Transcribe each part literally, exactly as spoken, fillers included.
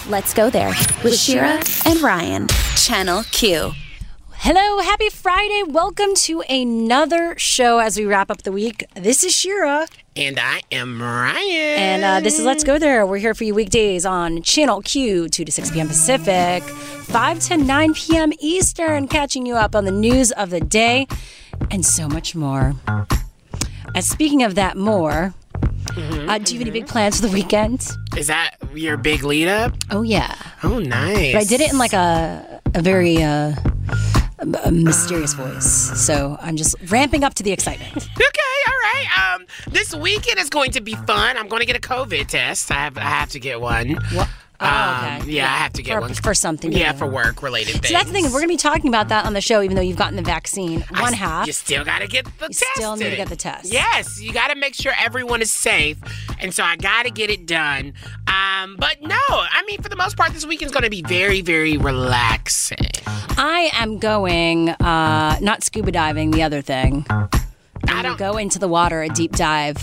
Let's Go There with Shira and Ryan. Channel Q. Hello, happy Friday. Welcome to another show as we wrap up the week. This is Shira. And I am Ryan. And uh, this is Let's Go There. We're here for you weekdays on Channel Q, two to six p.m. Pacific, five to nine p.m. Eastern, catching you up on the news of the day and so much more. And speaking of that more, mm-hmm, uh, do you have any big plans for the weekend? Is that your big lead up? Oh, yeah. Oh, nice. But I did it in like a, a very... Uh, a mysterious voice, so I'm just ramping up to the excitement. Okay, all right. Um, this weekend is going to be fun. I'm going to get a COVID test. I have, I have to get one. What? Oh, um, okay. Yeah, yeah, I have to get for, one for something. Yeah, do. for work-related things. So that's the thing. We're going to be talking about that on the show, even though you've gotten the vaccine. One I, half. You still got to get the you test. Still need to get the test. Yes, you got to make sure everyone is safe, and so I got to get it done. Um, but no, I mean, for the most part, this weekend's going to be very, very relaxing. I am going, uh, not scuba diving, the other thing. I'm I don't go into the water, a deep dive.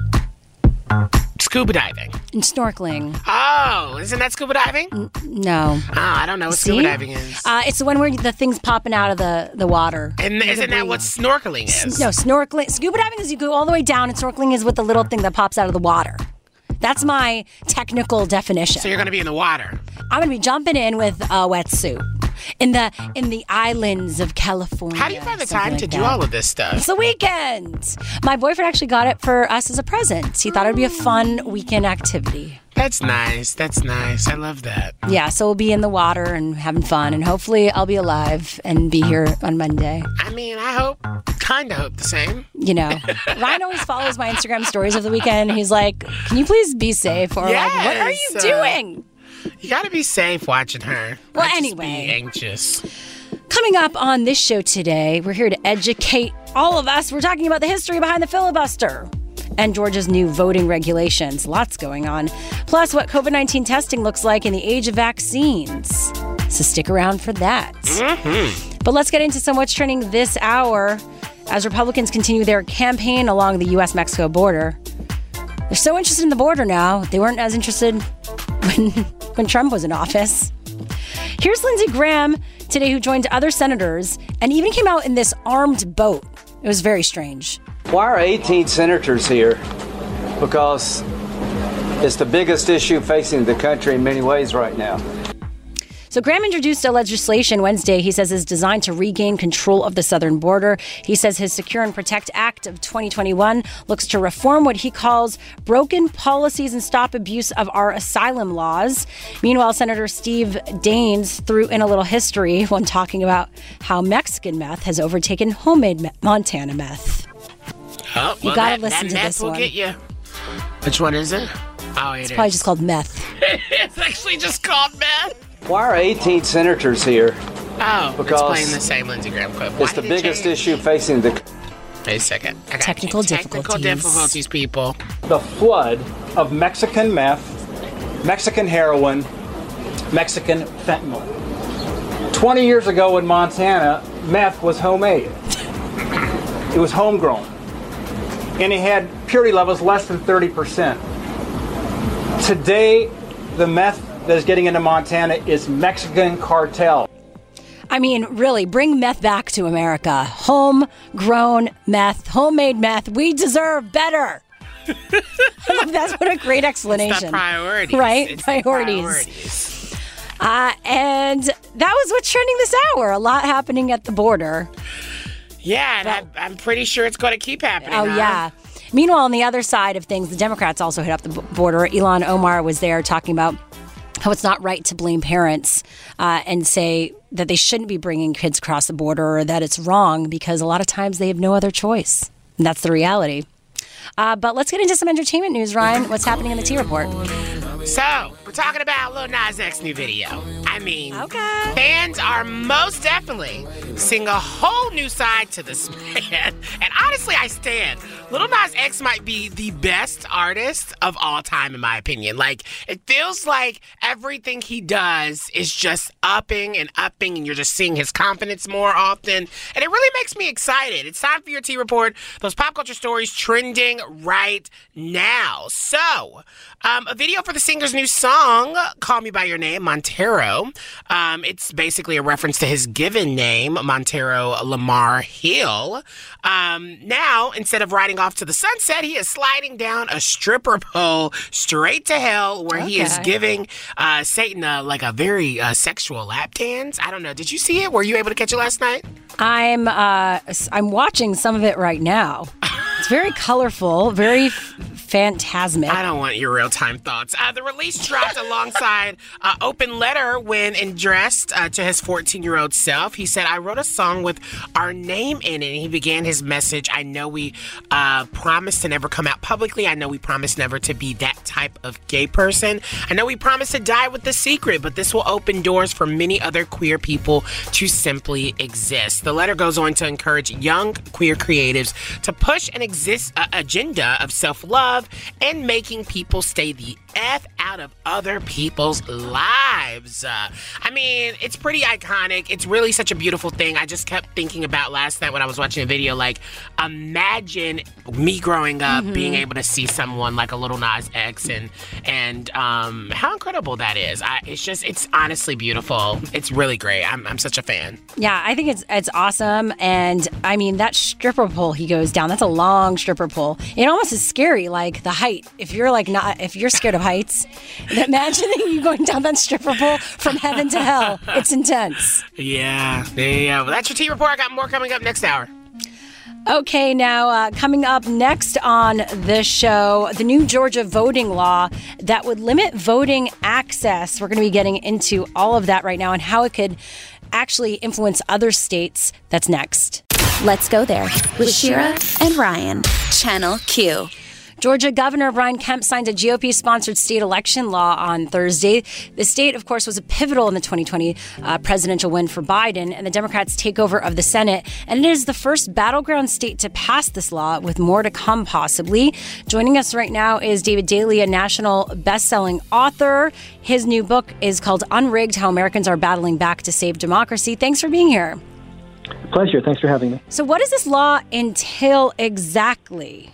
Scuba diving. And snorkeling. Oh, isn't that scuba diving? N- no. Oh, I don't know what See? scuba diving is. Uh, it's the one where the thing's popping out of the, the water. And isn't that what snorkeling is? No, snorkeling. Scuba diving is you go all the way down, and snorkeling is with the little thing that pops out of the water. That's my technical definition. So you're going to be in the water. I'm going to be jumping in with a wetsuit in the in the islands of California. How do you find the time like to that. do all of this stuff? It's the weekend. My boyfriend actually got it for us as a present. He thought it would be a fun weekend activity. That's nice. That's nice. I love that. Yeah, so we'll be in the water and having fun, and hopefully I'll be alive and be here on Monday. I mean, I hope, kind of hope the same. You know, Ryan always follows my Instagram stories of the weekend. He's like, can you please be safe? Or yes, like, what are you uh, doing? You got to be safe watching her. Well, Not anyway. Just be anxious. Coming up on this show today, we're here to educate all of us. We're talking about the history behind the filibuster and Georgia's new voting regulations. Lots going on. Plus, what COVID nineteen testing looks like in the age of vaccines. So stick around for that. Mm-hmm. But let's get into some what's trending this hour as Republicans continue their campaign along the U S Mexico border. They're so interested in the border now. They weren't as interested when, when Trump was in office. Here's Lindsey Graham today, who joined other senators and even came out in this armed boat. It was very strange. Why are eighteen senators here? Because it's the biggest issue facing the country in many ways right now. So Graham introduced a legislation Wednesday he says is designed to regain control of the southern border. He says his Secure and Protect Act of twenty twenty-one looks to reform what he calls broken policies and stop abuse of our asylum laws. Meanwhile, Senator Steve Daines threw in a little history when talking about how Mexican meth has overtaken homemade me- Montana meth. Oh, You well, gotta that, listen that to meth this will one. Get you. Which one is it? Oh, it It's is. probably just called meth. It's actually just called meth. Why are eighteen senators here? Oh, Because it's playing the same Lindsey Graham clip. Why It's the did it biggest change? issue facing the Wait a second. I got Technical you. Technical difficulties. difficulties, people. the flood of Mexican meth, Mexican heroin, Mexican fentanyl. twenty years ago in Montana, meth was homemade. It was homegrown. And it had purity levels less than thirty percent. Today, the meth that is getting into Montana is Mexican cartel. I mean, really, bring meth back to America. Homegrown meth, homemade meth. We deserve better. That's what a great explanation. It's the priorities. Right? It's the priorities. priorities. Uh, and that was what's trending this hour. A lot happening at the border. Yeah, and I'm, I'm pretty sure it's going to keep happening. Oh, huh? yeah. Meanwhile, on the other side of things, the Democrats also hit up the b- border. Ilhan Omar was there talking about how it's not right to blame parents uh, and say that they shouldn't be bringing kids across the border, or that it's wrong because a lot of times they have no other choice. And that's the reality. Uh, but let's get into some entertainment news, Ryan. What's happening in the T-Report? So, we're talking about Lil Nas X new video. I mean, Okay. fans are most definitely seeing a whole new side to this man. And honestly, I stand. Lil Nas X might be the best artist of all time, in my opinion. Like, it feels like everything he does is just upping and upping, and you're just seeing his confidence more often. And it really makes me excited. It's time for your T-Report, those pop culture stories trending right now. So, um, a video for the singer's new song song, Call Me By Your Name, Montero. Um, it's basically a reference to his given name, Montero Lamar Hill. Um, now, instead of riding off to the sunset, he is sliding down a stripper pole straight to hell, where okay. he is giving uh, Satan a, like a very uh, sexual lap dance. I don't know. Did you see it? Were you able to catch it last night? I'm uh, I'm watching some of it right now. It's very colorful, very f- phantasmic. I don't want your real-time thoughts. Uh, the release dropped alongside uh, Open Letter when addressed uh, to his fourteen-year-old self. He said, I wrote a song with our name in it, and he began his message. I know we uh, promised to never come out publicly. I know we promised never to be that type of gay person. I know we promised to die with the secret, but this will open doors for many other queer people to simply exist. The letter goes on to encourage young queer creatives to push an exist, uh, agenda of self-love and making people stay the F out of other people's lives. Uh, I mean, it's pretty iconic. It's really such a beautiful thing. I just kept thinking about last night when I was watching a video, like, imagine me growing up mm-hmm. being able to see someone like a Lil Nas X and and um, how incredible that is. I, it's just, it's honestly beautiful. It's really great. I'm, I'm such a fan. Yeah, I think it's it's awesome. And I mean, that stripper pole he goes down, that's a long stripper pole. It almost is scary, like the height. If you're like not, if you're scared of heights, imagining you going down that stripper pole from heaven to hell. It's intense. Yeah, yeah. Well, that's your T Report. I got more coming up next hour. Okay, now uh, coming up next on the show, the new Georgia voting law that would limit voting access. We're going to be getting into all of that right now and how it could actually influence other states. That's next. Let's go there with Shira and Ryan. Channel Q. Georgia Governor Brian Kemp signed a G O P-sponsored state election law on Thursday. The state, of course, was a pivotal in the twenty twenty uh, presidential win for Biden and the Democrats' takeover of the Senate. And it is the first battleground state to pass this law, with more to come, possibly. Joining us right now is David Daley, a national best-selling author. His new book is called Unrigged: How Americans Are Battling Back to Save Democracy. Thanks for being here. Pleasure. Thanks for having me. So what does this law entail exactly?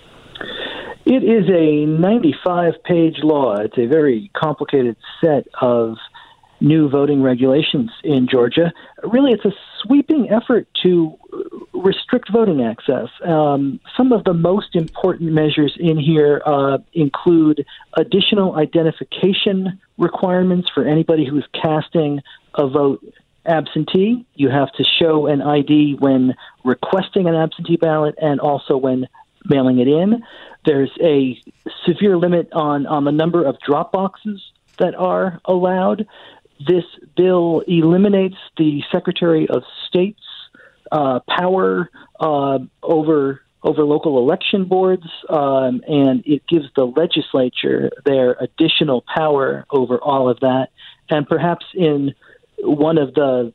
It is a ninety-five page law. It's a very complicated set of new voting regulations in Georgia. Really, it's a sweeping effort to restrict voting access. Um, some of the most important measures in here uh, include additional identification requirements for anybody who's casting a vote absentee. You have to show an I D when requesting an absentee ballot and also when mailing it in. There's a severe limit on, on the number of drop boxes that are allowed. This bill eliminates the Secretary of State's uh, power uh, over over local election boards, um, and it gives the legislature their additional power over all of that. And perhaps in one of the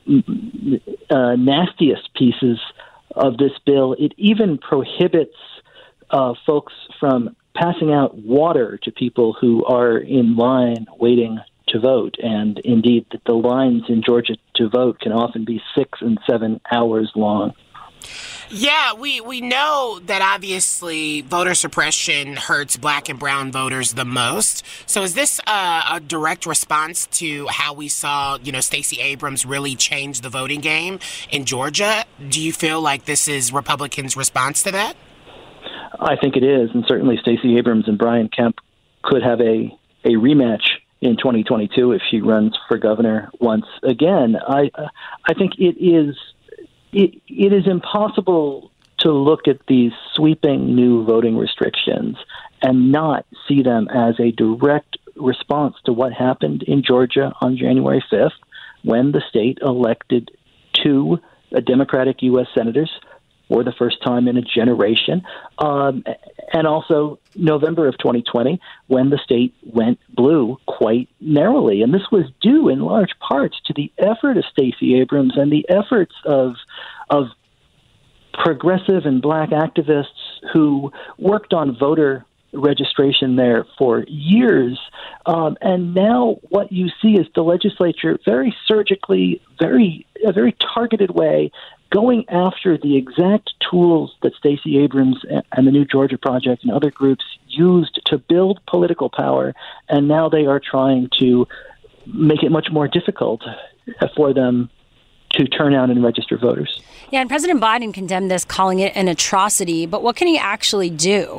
uh, nastiest pieces of this bill, it even prohibits Uh, folks from passing out water to people who are in line waiting to vote. And indeed, the lines in Georgia to vote can often be six and seven hours long. Yeah, we, we know that obviously voter suppression hurts black and brown voters the most. So is this uh, a direct response to how we saw, you know, Stacey Abrams really change the voting game in Georgia? Do you feel like this is Republicans' response to that? I think it is, and certainly Stacey Abrams and Brian Kemp could have a, a rematch in twenty twenty-two if she runs for governor once again. I I think it is it, it is impossible to look at these sweeping new voting restrictions and not see them as a direct response to what happened in Georgia on January fifth, when the state elected two Democratic U S senators for the first time in a generation, um, and also November of twenty twenty, when the state went blue quite narrowly. And this was due in large parts to the effort of Stacey Abrams and the efforts of of progressive and black activists who worked on voter registration there for years. Um, and now what you see is the legislature very surgically, very a very targeted way, going after the exact tools that Stacey Abrams and the New Georgia Project and other groups used to build political power, and now they are trying to make it much more difficult for them to turn out and register voters. Yeah, and President Biden condemned this, calling it an atrocity, but what can he actually do?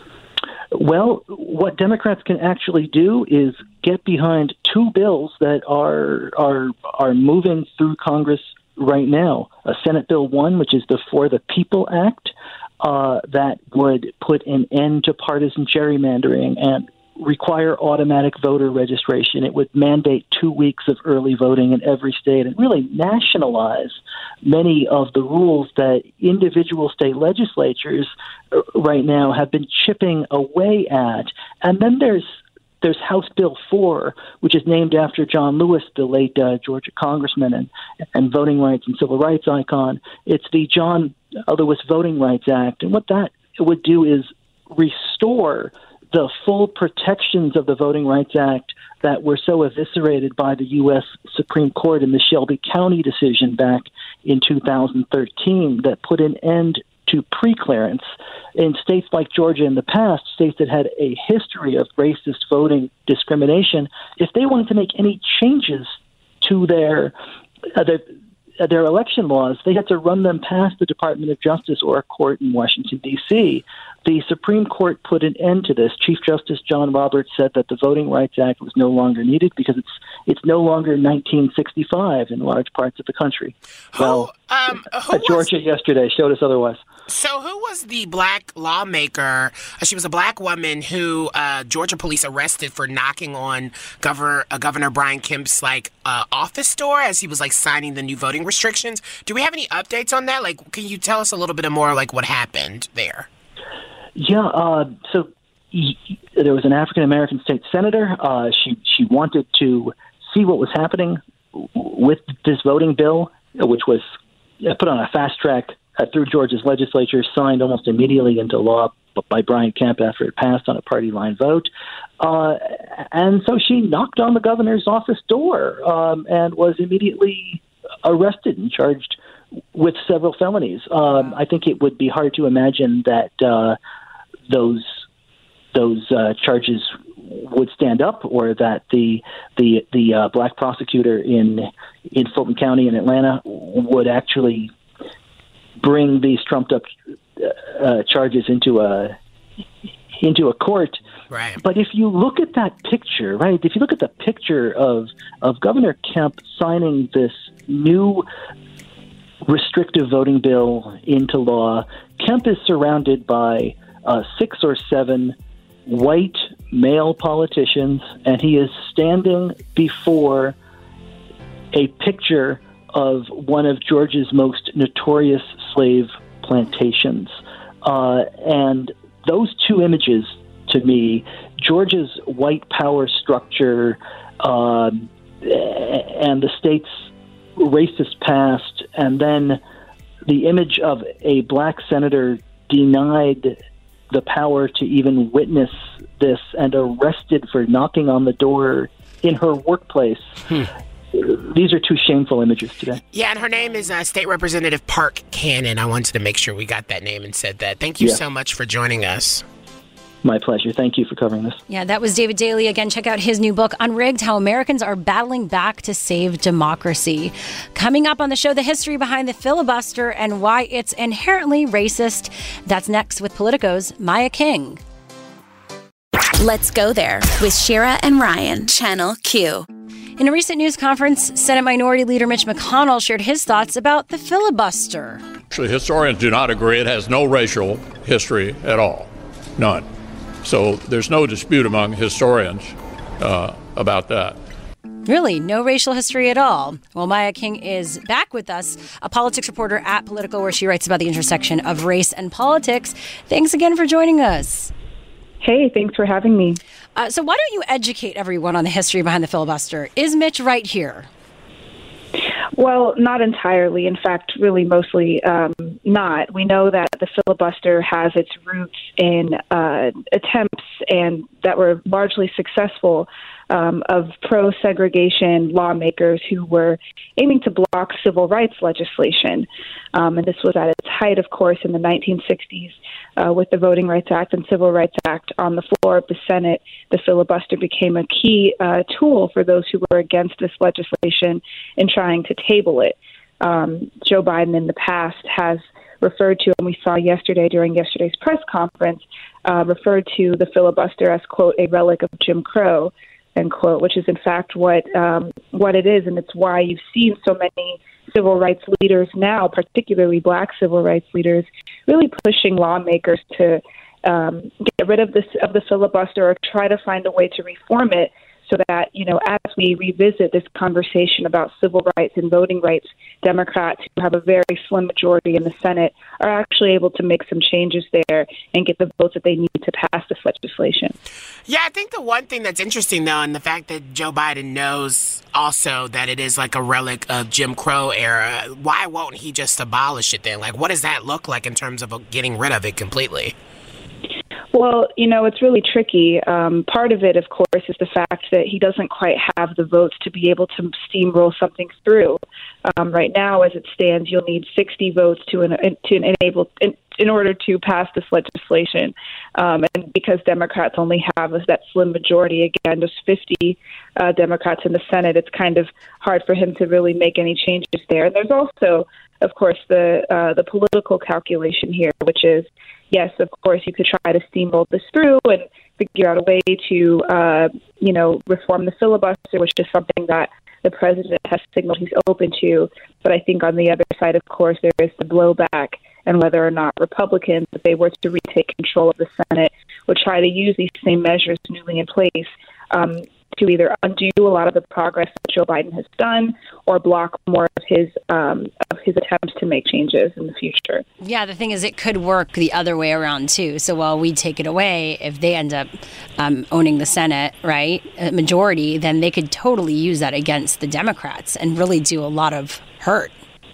Well, what Democrats can actually do is get behind two bills that are are are moving through Congress right now. A Senate Bill one, which is the For the People Act, uh, that would put an end to partisan gerrymandering and require automatic voter registration. It would mandate two weeks of early voting in every state and really nationalize many of the rules that individual state legislatures right now have been chipping away at. And then there's there's House Bill four, which is named after John Lewis, the late uh, Georgia congressman and, and voting rights and civil rights icon. It's the John Lewis Voting Rights Act. And what that would do is restore the full protections of the Voting Rights Act that were so eviscerated by the U S Supreme Court in the Shelby County decision back in two thousand thirteen that put an end to preclearance in states like Georgia in the past, states that had a history of racist voting discrimination. If they wanted to make any changes to their uh, their, uh, their election laws, they had to run them past the Department of Justice or a court in Washington, D C The Supreme Court put an end to this. Chief Justice John Roberts said that the Voting Rights Act was no longer needed because it's it's no longer nineteen sixty-five in large parts of the country. Who, well, um, who uh, Georgia was, yesterday showed us otherwise. So who was the black lawmaker? Uh, she was a black woman who uh, Georgia police arrested for knocking on Governor uh, Governor Brian Kemp's like uh, office door as he was like signing the new voting restrictions. Do we have any updates on that? Like, can you tell us a little bit more like what happened there? Yeah, uh, so he, there was an African-American state senator. Uh, she she wanted to see what was happening with this voting bill, which was put on a fast track uh, through Georgia's legislature, signed almost immediately into law by Brian Kemp after it passed on a party line vote. Uh, and so she knocked on the governor's office door um, and was immediately arrested and charged with several felonies. Um, I think it would be hard to imagine that uh, those those uh, charges would stand up, or that the the the uh, black prosecutor in in Fulton County in Atlanta would actually bring these trumped up uh, charges into a into a court. Right. But if you look at that picture, right, if you look at the picture of of Governor Kemp signing this new restrictive voting bill into law, Kemp is surrounded by uh, six or seven white male politicians, and he is standing before a picture of one of Georgia's most notorious slave plantations. Uh, and those two images, to me, Georgia's white power structure uh, and the state's racist past, and then the image of a black senator denied the power to even witness this and arrested for knocking on the door in her workplace. Hmm. These are two shameful images today. Yeah, and her name is uh, State Representative Park Cannon. I wanted to make sure we got that name and said that. Thank you yeah. so much for joining us. My pleasure. Thank you for covering this. Yeah, that was David Daley. Again, check out his new book, Unrigged, How Americans Are Battling Back to Save Democracy. Coming up on the show, the history behind the filibuster and why it's inherently racist. That's next with Politico's Maya King. Let's go there with Shira and Ryan, Channel Q. In a recent news conference, Senate Minority Leader Mitch McConnell shared his thoughts about the filibuster. Actually, historians do not agree. It has no racial history at all. None. So there's no dispute among historians uh, about that. Really? No racial history at all? Well, Maya King is back with us, a politics reporter at Politico, where she writes about the intersection of race and politics. Thanks again for joining us. Hey, thanks for having me. Uh, so why don't you educate everyone on the history behind the filibuster? Is Mitch right here? Well, not entirely. In fact, really mostly um, not. We know that the filibuster has its roots in uh, attempts and that were largely successful um, of pro-segregation lawmakers who were aiming to block civil rights legislation. Um, and this was at its height, of course, in the nineteen sixties uh, with the Voting Rights Act and Civil Rights Act on the floor of the Senate. The filibuster became a key uh, tool for those who were against this legislation in trying to table it. Um, Joe Biden in the past has referred to, and we saw yesterday during yesterday's press conference, uh, referred to the filibuster as, quote, a relic of Jim Crow, end quote, which is in fact what um, what it is, and it's why you've seen so many civil rights leaders now, particularly black civil rights leaders, really pushing lawmakers to um, get rid of this of the filibuster or try to find a way to reform it, so that, you know, as we revisit this conversation about civil rights and voting rights, Democrats who have a very slim majority in the Senate are actually able to make some changes there and get the votes that they need to pass this legislation. Yeah, I think the one thing that's interesting, though, and the fact that Joe Biden knows also that it is like a relic of Jim Crow era, why won't he just abolish it then? Like, what does that look like in terms of getting rid of it completely? Well, you know, it's really tricky. Um, part of it, of course, is the fact that he doesn't quite have the votes to be able to steamroll something through. Um, right now, as it stands, you'll need sixty votes to en- to enable in, in order to pass this legislation. Um, and because Democrats only have that slim majority, again, just fifty uh, Democrats in the Senate, it's kind of hard for him to really make any changes there. And there's also, of course, the uh, the political calculation here, which is, yes, of course, you could try to steamroll this through and figure out a way to, uh, you know, reform the filibuster, which is something that the president has signaled he's open to. But I think on the other side, of course, there is the blowback, and whether or not Republicans, if they were to retake control of the Senate, would try to use these same measures newly in place um, to either undo a lot of the progress that Joe Biden has done or block more of his um, of his attempts to make changes in the future. Yeah, the thing is, it could work the other way around, too. So while we take it away, if they end up um, owning the Senate, right, a majority, then they could totally use that against the Democrats and really do a lot of hurt.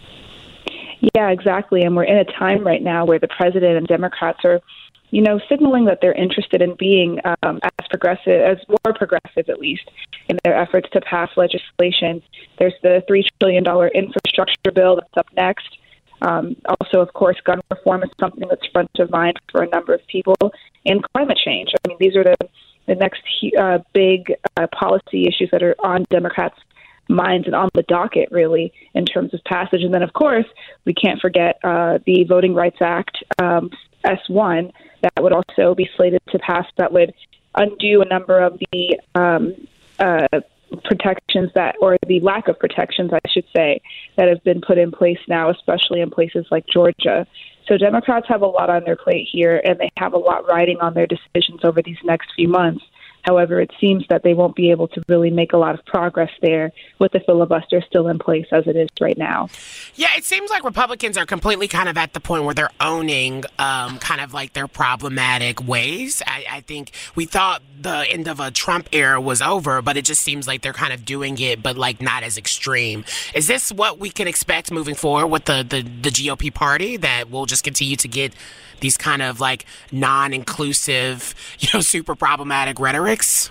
Yeah, exactly. And we're in a time right now where the president and Democrats are, you know, signaling that they're interested in being um, as progressive, as more progressive at least, in their efforts to pass legislation. There's the three trillion dollars infrastructure bill that's up next. Um, also, of course, gun reform is something that's front of mind for a number of people, and climate change. I mean, these are the, the next uh, big uh, policy issues that are on Democrats' minds and on the docket, really, in terms of passage. And then, of course, we can't forget uh, the Voting Rights Act, um, S one, that would also be slated to pass, that would undo a number of the um, uh, protections that, or the lack of protections, I should say, that have been put in place now, especially in places like Georgia. So Democrats have a lot on their plate here, and they have a lot riding on their decisions over these next few months. However, it seems that they won't be able to really make a lot of progress there with the filibuster still in place as it is right now. Yeah, it seems like Republicans are completely kind of at the point where they're owning um, kind of like their problematic ways. I, I think we thought the end of a Trump era was over, but it just seems like they're kind of doing it, but like not as extreme. Is this what we can expect moving forward with the, the, the G O P party, that we'll just continue to get these kind of like non-inclusive, you know, super problematic rhetorics?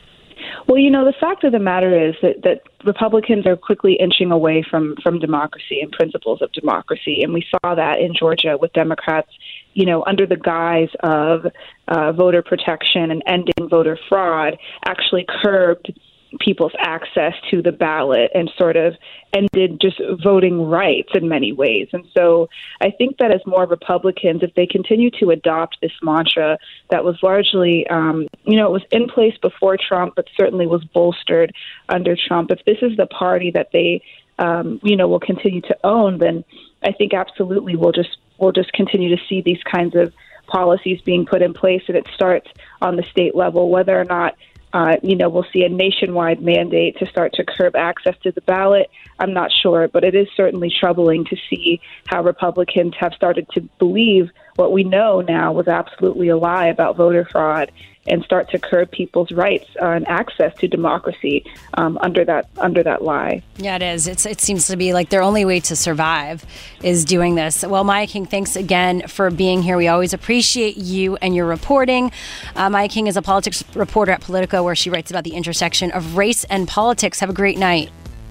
Well, you know, the fact of the matter is that, that Republicans are quickly inching away from, from democracy and principles of democracy. And we saw that in Georgia with Democrats, you know, under the guise of uh, voter protection and ending voter fraud, actually curbed people's access to the ballot and sort of ended just voting rights in many ways. And so I think that as more Republicans, if they continue to adopt this mantra that was largely, um, you know, it was in place before Trump, but certainly was bolstered under Trump, if this is the party that they, um, you know, will continue to own, then I think absolutely we'll just we'll just continue to see these kinds of policies being put in place, and it starts on the state level, whether or not Uh, you know, we'll see a nationwide mandate to start to curb access to the ballot. I'm not sure, but it is certainly troubling to see how Republicans have started to believe what we know now was absolutely a lie about voter fraud and start to curb people's rights uh, and access to democracy um, under that under that lie. Yeah, it is. It's, it seems to be like their only way to survive is doing this. Well, Maya King, thanks again for being here. We always appreciate you and your reporting. Uh, Maya King is a politics reporter at Politico, where she writes about the intersection of race and politics. Have a great night.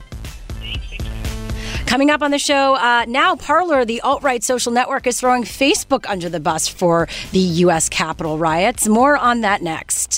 Coming up on the show, uh, now Parler, the alt-right social network, is throwing Facebook under the bus for the U S Capitol riots. More on that next.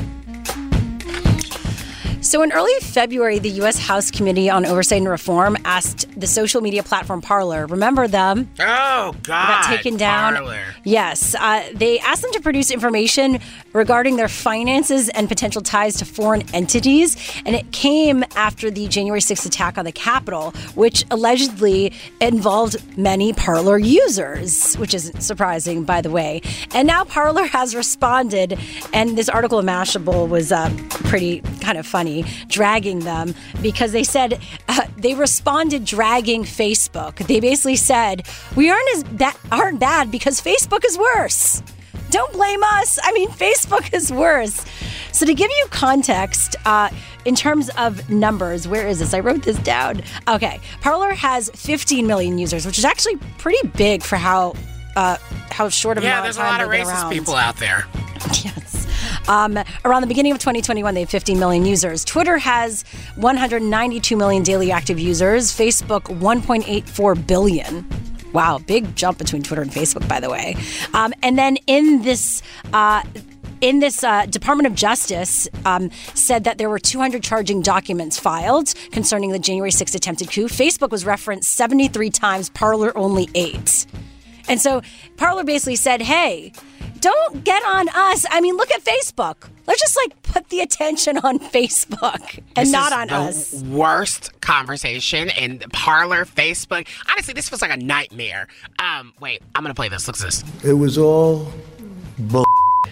So in early February, the U S House Committee on Oversight and Reform asked the social media platform Parler, remember them? Oh, God. Got taken down. Parler. Yes. Uh, they asked them to produce information regarding their finances and potential ties to foreign entities. And it came after the January sixth attack on the Capitol, which allegedly involved many Parler users, which isn't surprising, by the way. And now Parler has responded. And this article in Mashable was uh, pretty kind of funny, dragging them, because they said uh, they responded dragging Facebook. They basically said, we aren't as ba- aren't bad because Facebook is worse. Don't blame us. I mean, Facebook is worse. So to give you context, uh, in terms of numbers, where is this? I wrote this down. Okay. Parler has fifteen million users, which is actually pretty big for how uh, how short of yeah, amount of time time there's a lot of they've been racist around. people out there. Yes. Um, around the beginning of twenty twenty-one, they have fifteen million users. Twitter has one hundred ninety-two million daily active users. Facebook, one point eight four billion. Wow, big jump between Twitter and Facebook, by the way. Um, and then in this... Uh, In this, uh, Department of Justice um, said that there were two hundred charging documents filed concerning the January sixth attempted coup. Facebook was referenced seventy-three times, Parler only eight. And so Parler basically said, hey, don't get on us. I mean, look at Facebook. Let's just like put the attention on Facebook and this not is on the us. Worst conversation in Parler, Facebook. Honestly, this feels like a nightmare. Um, wait, I'm gonna play this. Look at this. It was all bull.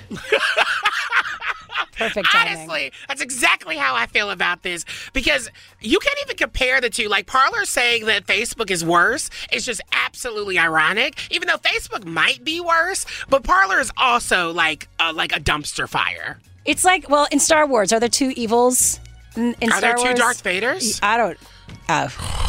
Perfect timing. Honestly, that's exactly how I feel about this, because you can't even compare the two. Like, Parler saying that Facebook is worse is just absolutely ironic, even though Facebook might be worse, but Parler is also like a, like a dumpster fire. It's like, well, in Star Wars, are there two evils in, in Are Star there two Wars? Darth Vaders? I don't... Uh,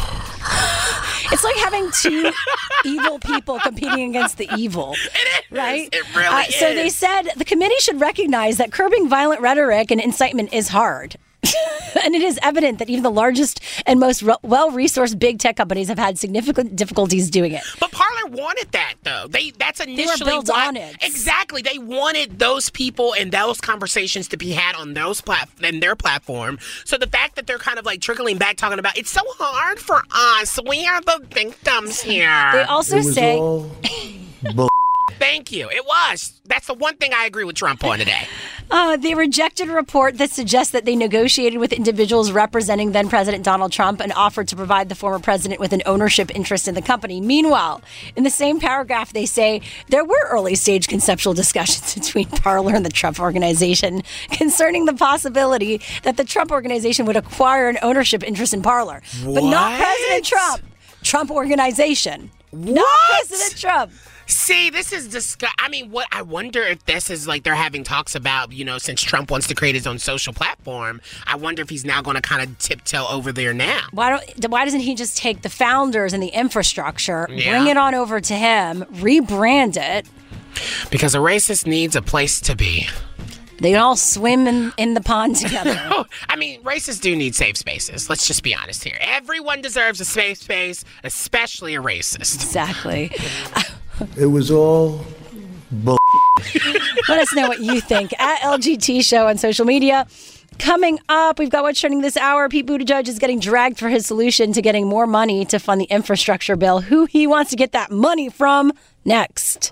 it's like having two evil people competing against the evil. It is. Right? It really uh, is. So they said the committee should recognize that curbing violent rhetoric and incitement is hard. And it is evident that even the largest and most re- well-resourced big tech companies have had significant difficulties doing it. But Parler wanted that, though. They that's initially They were built why, on it. Exactly. They wanted those people and those conversations to be had on those plat and their platform. So the fact that they're kind of like trickling back, talking about it's so hard for us. We are the victims here. They also It was say... all bull. Thank you. It was. That's the one thing I agree with Trump on today. Uh, they rejected a report that suggests that they negotiated with individuals representing then-President Donald Trump and offered to provide the former president with an ownership interest in the company. Meanwhile, in the same paragraph, they say there were early-stage conceptual discussions between Parler and the Trump Organization concerning the possibility that the Trump Organization would acquire an ownership interest in Parler. But not What? President Trump. Trump Organization. Not What? President Trump. See, this is disgusting. I mean, what I wonder if this is like they're having talks about, you know, since Trump wants to create his own social platform, I wonder if he's now going to kind of tiptoe over there now. Why don't? Why doesn't he just take the founders and the infrastructure, Yeah. bring it on over to him, rebrand it? Because a racist needs a place to be. They can all swim in, in the pond together. Oh, I mean, racists do need safe spaces. Let's just be honest here. Everyone deserves a safe space, especially a racist. Exactly. It was all bull. Let us know what you think at L G T Show on social media. Coming up, we've got what's trending this hour. Pete Buttigieg is getting dragged for his solution to getting more money to fund the infrastructure bill. Who he wants to get that money from next.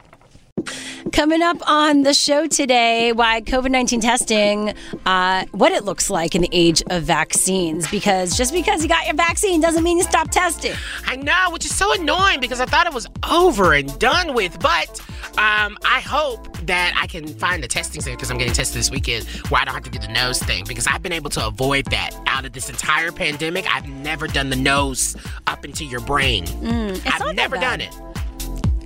Coming up on the show today, why COVID nineteen testing, uh, what it looks like in the age of vaccines. Because just because you got your vaccine doesn't mean you stop testing. I know, which is so annoying because I thought it was over and done with. But um, I hope that I can find the testing center, because I'm getting tested this weekend, where I don't have to do the nose thing, because I've been able to avoid that. Out of this entire pandemic, I've never done the nose up into your brain. Mm, it's I've not that never bad. done it.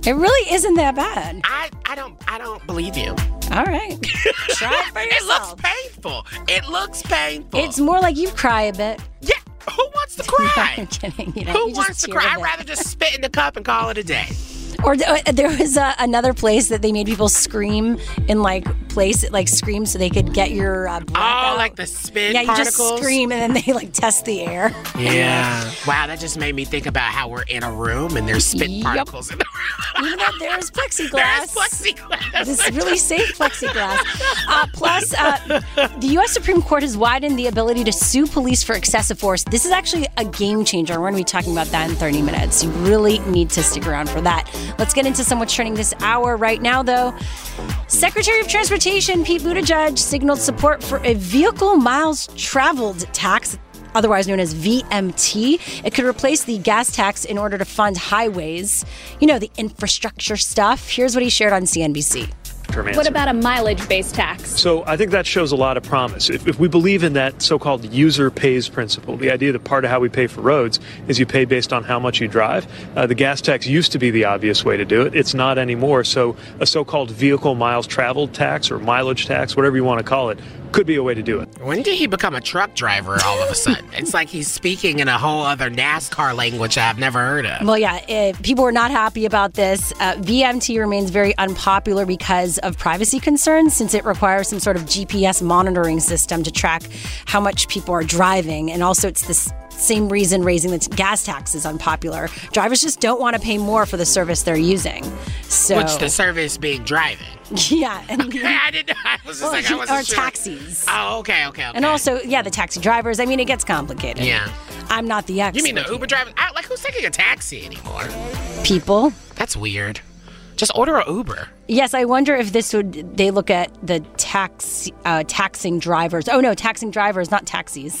It really isn't that bad. I, I don't I don't believe you. All right. Try it for It yourself. looks painful. It looks painful. It's more like you cry a bit. Yeah. Who wants to cry? I'm kidding. You know, Who you just wants to tear a cry? I'd bit. rather just spit in the cup and call it a day. Or uh, there was uh, another place that they made people scream in, like, place, like, scream so they could get your uh, breath Oh, out. like the spit Yeah, you particles? just scream and then they, like, test the air. Yeah. Wow, that just made me think about how we're in a room and there's spit Yep. particles in the room. Even though there's plexiglass. There's plexiglass. This really safe plexiglass. Uh, plus, uh, the U S Supreme Court has widened the ability to sue police for excessive force. This is actually a game changer. We're going to be talking about that in thirty minutes. You really need to stick around for that. Let's get into some what's trending this hour. Right now, though, Secretary of Transportation Pete Buttigieg signaled support for a vehicle miles traveled tax, otherwise known as V M T. It could replace the gas tax in order to fund highways, you know, the infrastructure stuff. Here's what he shared on C N B C. What about a mileage-based tax? So I think that shows a lot of promise. If, if we believe in that so-called user pays principle, the idea that part of how we pay for roads is you pay based on how much you drive, uh, the gas tax used to be the obvious way to do it. It's not anymore. So a so-called vehicle miles traveled tax or mileage tax, whatever you want to call it, could be a way to do it. When did he become a truck driver all of a sudden? It's like he's speaking in a whole other NASCAR language I've never heard of. Well, yeah, if people are not happy about this. Uh, V M T remains very unpopular because of privacy concerns, since it requires some sort of G P S monitoring system to track how much people are driving. And also, it's this same reason raising the t- gas tax is unpopular. Drivers just don't want to pay more for the service they're using. So, Which the service being driving. yeah, and Okay, I didn't know. I was just well, like, I wasn't or sure. taxis. Oh, okay, okay, okay. And also, yeah, the taxi drivers. I mean, it gets complicated. Yeah. I'm not the expert. You mean the Uber drivers? I, like, who's taking a taxi anymore? People. That's weird. Just order an Uber. Yes, I wonder if this would, they look at the tax, uh, taxing drivers. Oh, no, taxing drivers, not taxis.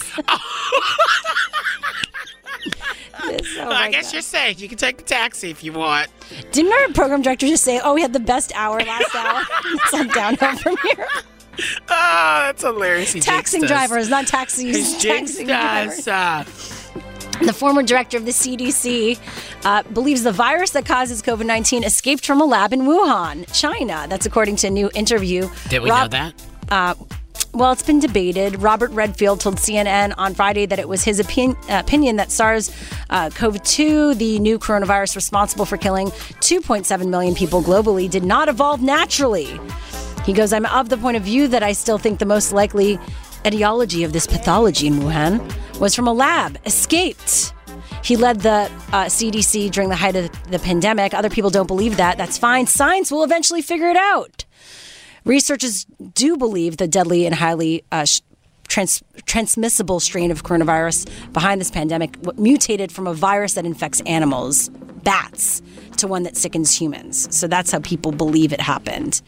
This, oh I my guess God. you're safe. You can take the taxi if you want. Didn't our program director just say, oh, we had the best hour last hour? It's on downhill from here. Oh, that's hilarious. He Taxing jinxed us. drivers, not taxis. He's jinxed Taxing us. drivers. Uh, The former director of the C D C uh, believes the virus that causes COVID nineteen escaped from a lab in Wuhan, China. That's according to a new interview. Did we Rob- know that? Uh, well, it's been debated. Robert Redfield told C N N on Friday that it was his opin- opinion that SARS-C o V two, the new coronavirus responsible for killing two point seven million people globally, did not evolve naturally. He goes, I'm of the point of view that I still think the most likely etiology of this pathology in Wuhan was from a lab, escaped. He led the uh, C D C during the height of the pandemic. Other people don't believe that. That's fine. Science will eventually figure it out. Researchers do believe the deadly and highly uh, sh- trans- transmissible strain of coronavirus behind this pandemic w- mutated from a virus that infects animals, bats, to one that sickens humans. So that's how people believe it happened.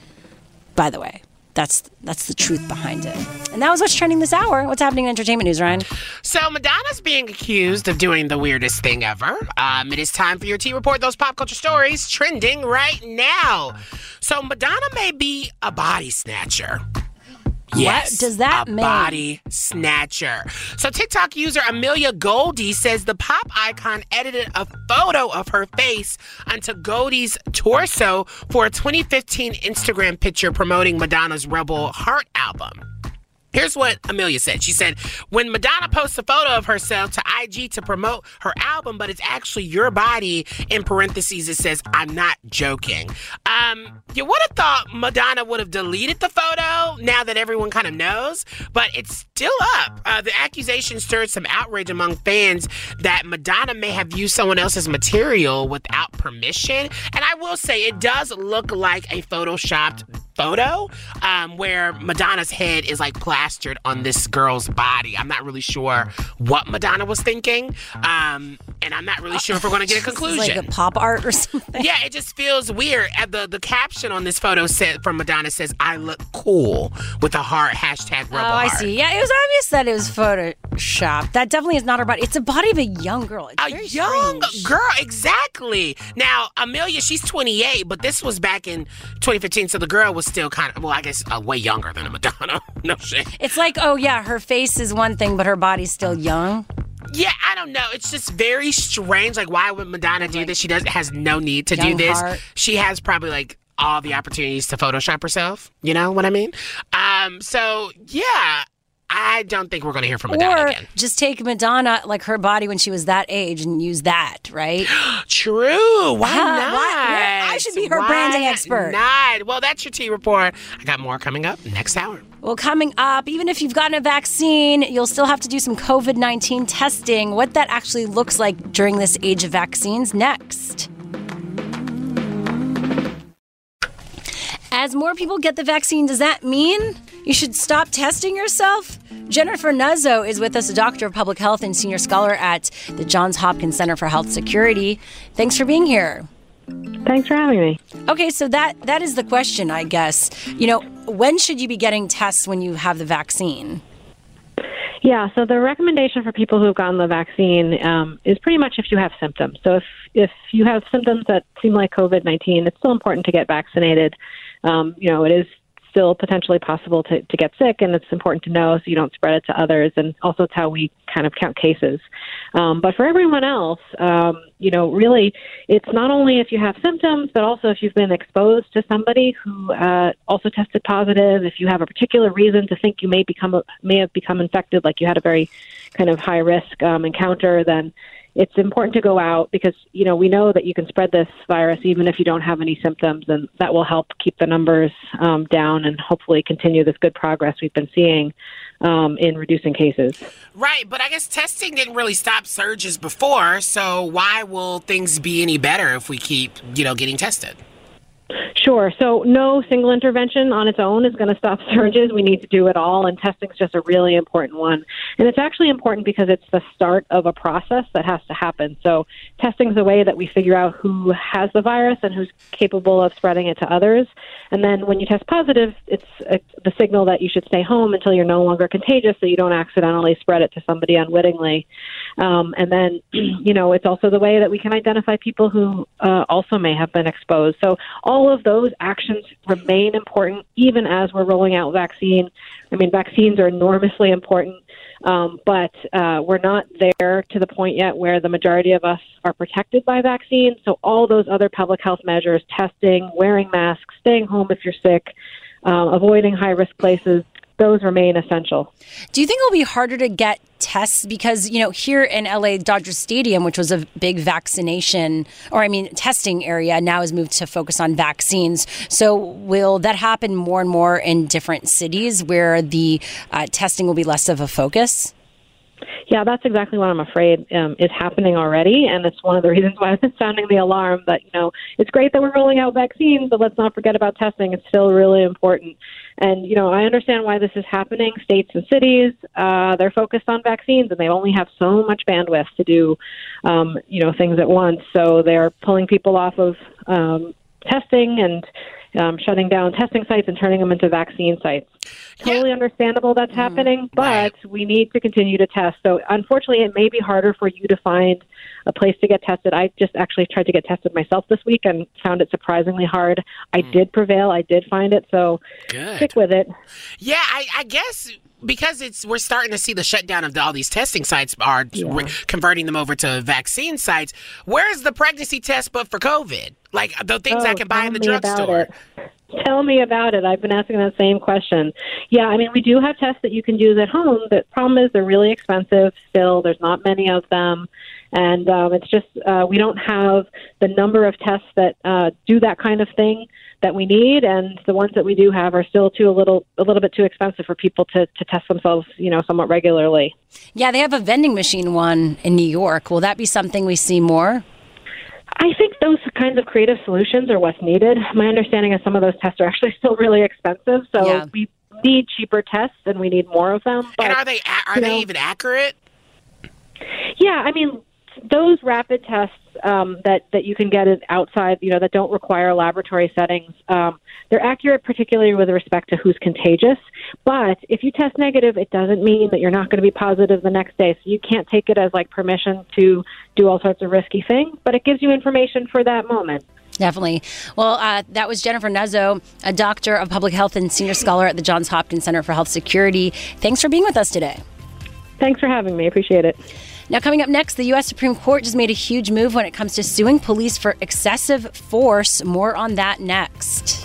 By the way, that's that's the truth behind it. And that was what's trending this hour. What's happening in entertainment news, Ryan? So Madonna's being accused of doing the weirdest thing ever. Um, it is time for your T Report, those pop culture stories trending right now. So Madonna may be a body snatcher. Yes, what does that a mean? Body snatcher. So TikTok user Amelia Goldie says the pop icon edited a photo of her face onto Goldie's torso for a twenty fifteen Instagram picture promoting Madonna's Rebel Heart album. Here's what Amelia said. She said, when Madonna posts a photo of herself to I G to promote her album, but it's actually your body, in parentheses, it says, I'm not joking. Um, you would have thought Madonna would have deleted the photo now that everyone kind of knows, but it's still up. Uh, the accusation stirred some outrage among fans that Madonna may have used someone else's material without permission. And I will say, it does look like a photoshopped photo um, where Madonna's head is like plastered on this girl's body. I'm not really sure what Madonna was thinking, um, and I'm not really sure if we're going to get a conclusion. Like a pop art or something. Yeah, it just feels weird. Uh, the the caption on this photo said, from Madonna says, "I look cool," with a heart, hashtag Rebel Oh, I Heart. see. Yeah, it was obvious that it was Photoshop. That definitely is not her body. It's a body of a young girl. It's A very young strange. girl, exactly. Now, Amelia, she's twenty-eight, but this was back in twenty fifteen, so the girl was still kind of, well, I guess, uh, way younger than a Madonna. No shit. It's like, oh yeah, her face is one thing, but her body's still young. Yeah, I don't know. It's just very strange. Like, why would Madonna do this? She does has no need to do this. Heart. She has probably like all the opportunities to Photoshop herself. You know what I mean? Um. So yeah. I don't think we're going to hear from Madonna or again. Just take Madonna, like her body when she was that age, and use that, right? True. Why Huh, not? why- I should be her Why branding expert. Not? Well, that's your Tea Report. I got more coming up next hour. Well, coming up, even if you've gotten a vaccine, you'll still have to do some covid nineteen testing. What that actually looks like during this age of vaccines next. As more people get the vaccine, does that mean you should stop testing yourself? Jennifer Nuzzo is with us, a doctor of public health and senior scholar at the Johns Hopkins Center for Health Security. Thanks for being here. Thanks for having me. Okay, so that that is the question, I guess. You know, when should you be getting tests when you have the vaccine? Yeah, so the recommendation for people who have gotten the vaccine um, is pretty much if you have symptoms. So if, if you have symptoms that seem like covid nineteen, it's still important to get vaccinated. Um, you know, it is still potentially possible to, to get sick, and it's important to know so you don't spread it to others. And also it's how we kind of count cases. Um, but for everyone else, um, you know, really, it's not only if you have symptoms, but also if you've been exposed to somebody who uh, also tested positive, if you have a particular reason to think you may become may have become infected, like you had a very kind of high risk um, encounter, then it's important to go out because, you know, we know that you can spread this virus even if you don't have any symptoms, and that will help keep the numbers um, down and hopefully continue this good progress we've been seeing um, in reducing cases. Right, but I guess testing didn't really stop surges before, so why will things be any better if we keep, you know, getting tested? Sure. So no single intervention on its own is going to stop surges. We need to do it all, and testing is just a really important one. And it's actually important because it's the start of a process that has to happen. So testing is a way that we figure out who has the virus and who's capable of spreading it to others. And then when you test positive, it's a, the signal that you should stay home until you're no longer contagious so you don't accidentally spread it to somebody unwittingly. Um, and then, you know, it's also the way that we can identify people who uh, also may have been exposed. So all of those actions remain important even as we're rolling out vaccine. I mean, vaccines are enormously important, um, but uh, we're not there to the point yet where the majority of us are protected by vaccines. So all those other public health measures, testing, wearing masks, staying home if you're sick, um, avoiding high-risk places, those remain essential. Do you think it'll be harder to get tests? Because, you know, here in L A, Dodger Stadium, which was a big vaccination, or I mean, testing area, now has moved to focus on vaccines. So will that happen more and more in different cities where the uh, testing will be less of a focus? Yeah, that's exactly what I'm afraid um, is happening already, and it's one of the reasons why I've been sounding the alarm that, you know, it's great that we're rolling out vaccines, but let's not forget about testing. It's still really important. And, you know, I understand why this is happening. States and cities, uh, they're focused on vaccines, and they only have so much bandwidth to do, um, you know, things at once. So they're pulling people off of um, testing and um, shutting down testing sites and turning them into vaccine sites. Totally yeah. understandable that's mm-hmm. happening, but right. we need to continue to test. So unfortunately, it may be harder for you to find a place to get tested. I just actually tried to get tested myself this week and found it surprisingly hard. I mm. did prevail. I did find it. So Good. stick with it. Yeah, I, I guess because it's we're starting to see the shutdown of all these testing sites are yeah. re- converting them over to vaccine sites. Where's the pregnancy test but for COVID? Like the things oh, I can buy in the drugstore. Tell me about it. I've been asking that same question. Yeah, I mean, we do have tests that you can use at home. The problem is they're really expensive still. There's not many of them. And um, it's just uh, we don't have the number of tests that uh, do that kind of thing that we need. And the ones that we do have are still too a little a little bit too expensive for people to, to test themselves, you know, somewhat regularly. Yeah, they have a vending machine one in New York. Will that be something we see more? I think those kinds of creative solutions are what's needed. My understanding is some of those tests are actually still really expensive, so yeah. we need cheaper tests and we need more of them. But, and are they are they know, even accurate? Yeah, I mean, those rapid tests um, that, that you can get outside, you know, that don't require laboratory settings, um, they're accurate, particularly with respect to who's contagious. But if you test negative, it doesn't mean that you're not going to be positive the next day. So you can't take it as like permission to do all sorts of risky things, but it gives you information for that moment. Definitely. Well, uh, that was Jennifer Nuzzo, a doctor of public health and senior scholar at the Johns Hopkins Center for Health Security. Thanks for being with us today. Thanks for having me. Appreciate it. Now, coming up next, the U S Supreme Court just made a huge move when it comes to suing police for excessive force. More on that next.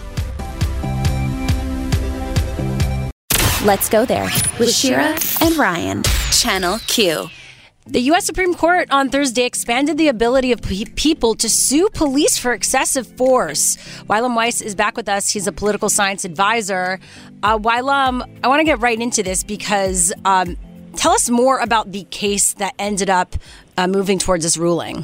Let's go there with Shira and Ryan. Channel Q. The U S Supreme Court on Thursday expanded the ability of pe- people to sue police for excessive force. Wylam Weiss is back with us. He's a political science advisor. Uh, Wylam, I want to get right into this because um, tell us more about the case that ended up uh, moving towards this ruling.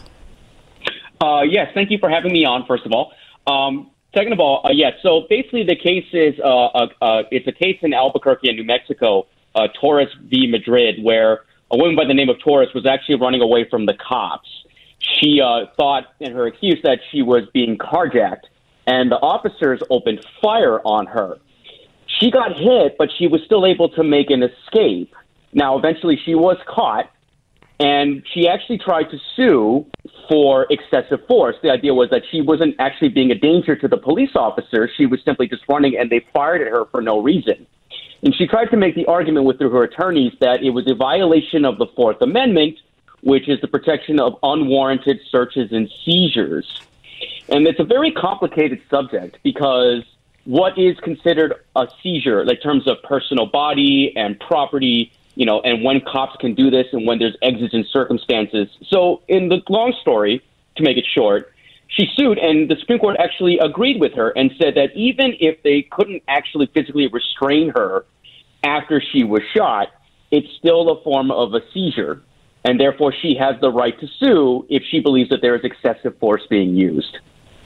Uh, yes, thank you for having me on, first of all. Um, second of all, uh, yes, so basically the case is, uh, uh, uh, it's a case in Albuquerque, New Mexico, uh, Torres v. Madrid, where a woman by the name of Torres was actually running away from the cops. She uh, thought in her excuse that she was being carjacked, and the officers opened fire on her. She got hit, but she was still able to make an escape. Now, eventually she was caught, and she actually tried to sue for excessive force. The idea was that she wasn't actually being a danger to the police officers. She was simply just running, and they fired at her for no reason. And she tried to make the argument with her attorneys that it was a violation of the Fourth Amendment, which is the protection of unwarranted searches and seizures. And it's a very complicated subject because what is considered a seizure, like in terms of personal body and property, you know, and when cops can do this and when there's exigent circumstances. So in the long story, to make it short, she sued, and the Supreme Court actually agreed with her and said that even if they couldn't actually physically restrain her after she was shot, it's still a form of a seizure, and therefore she has the right to sue if she believes that there is excessive force being used.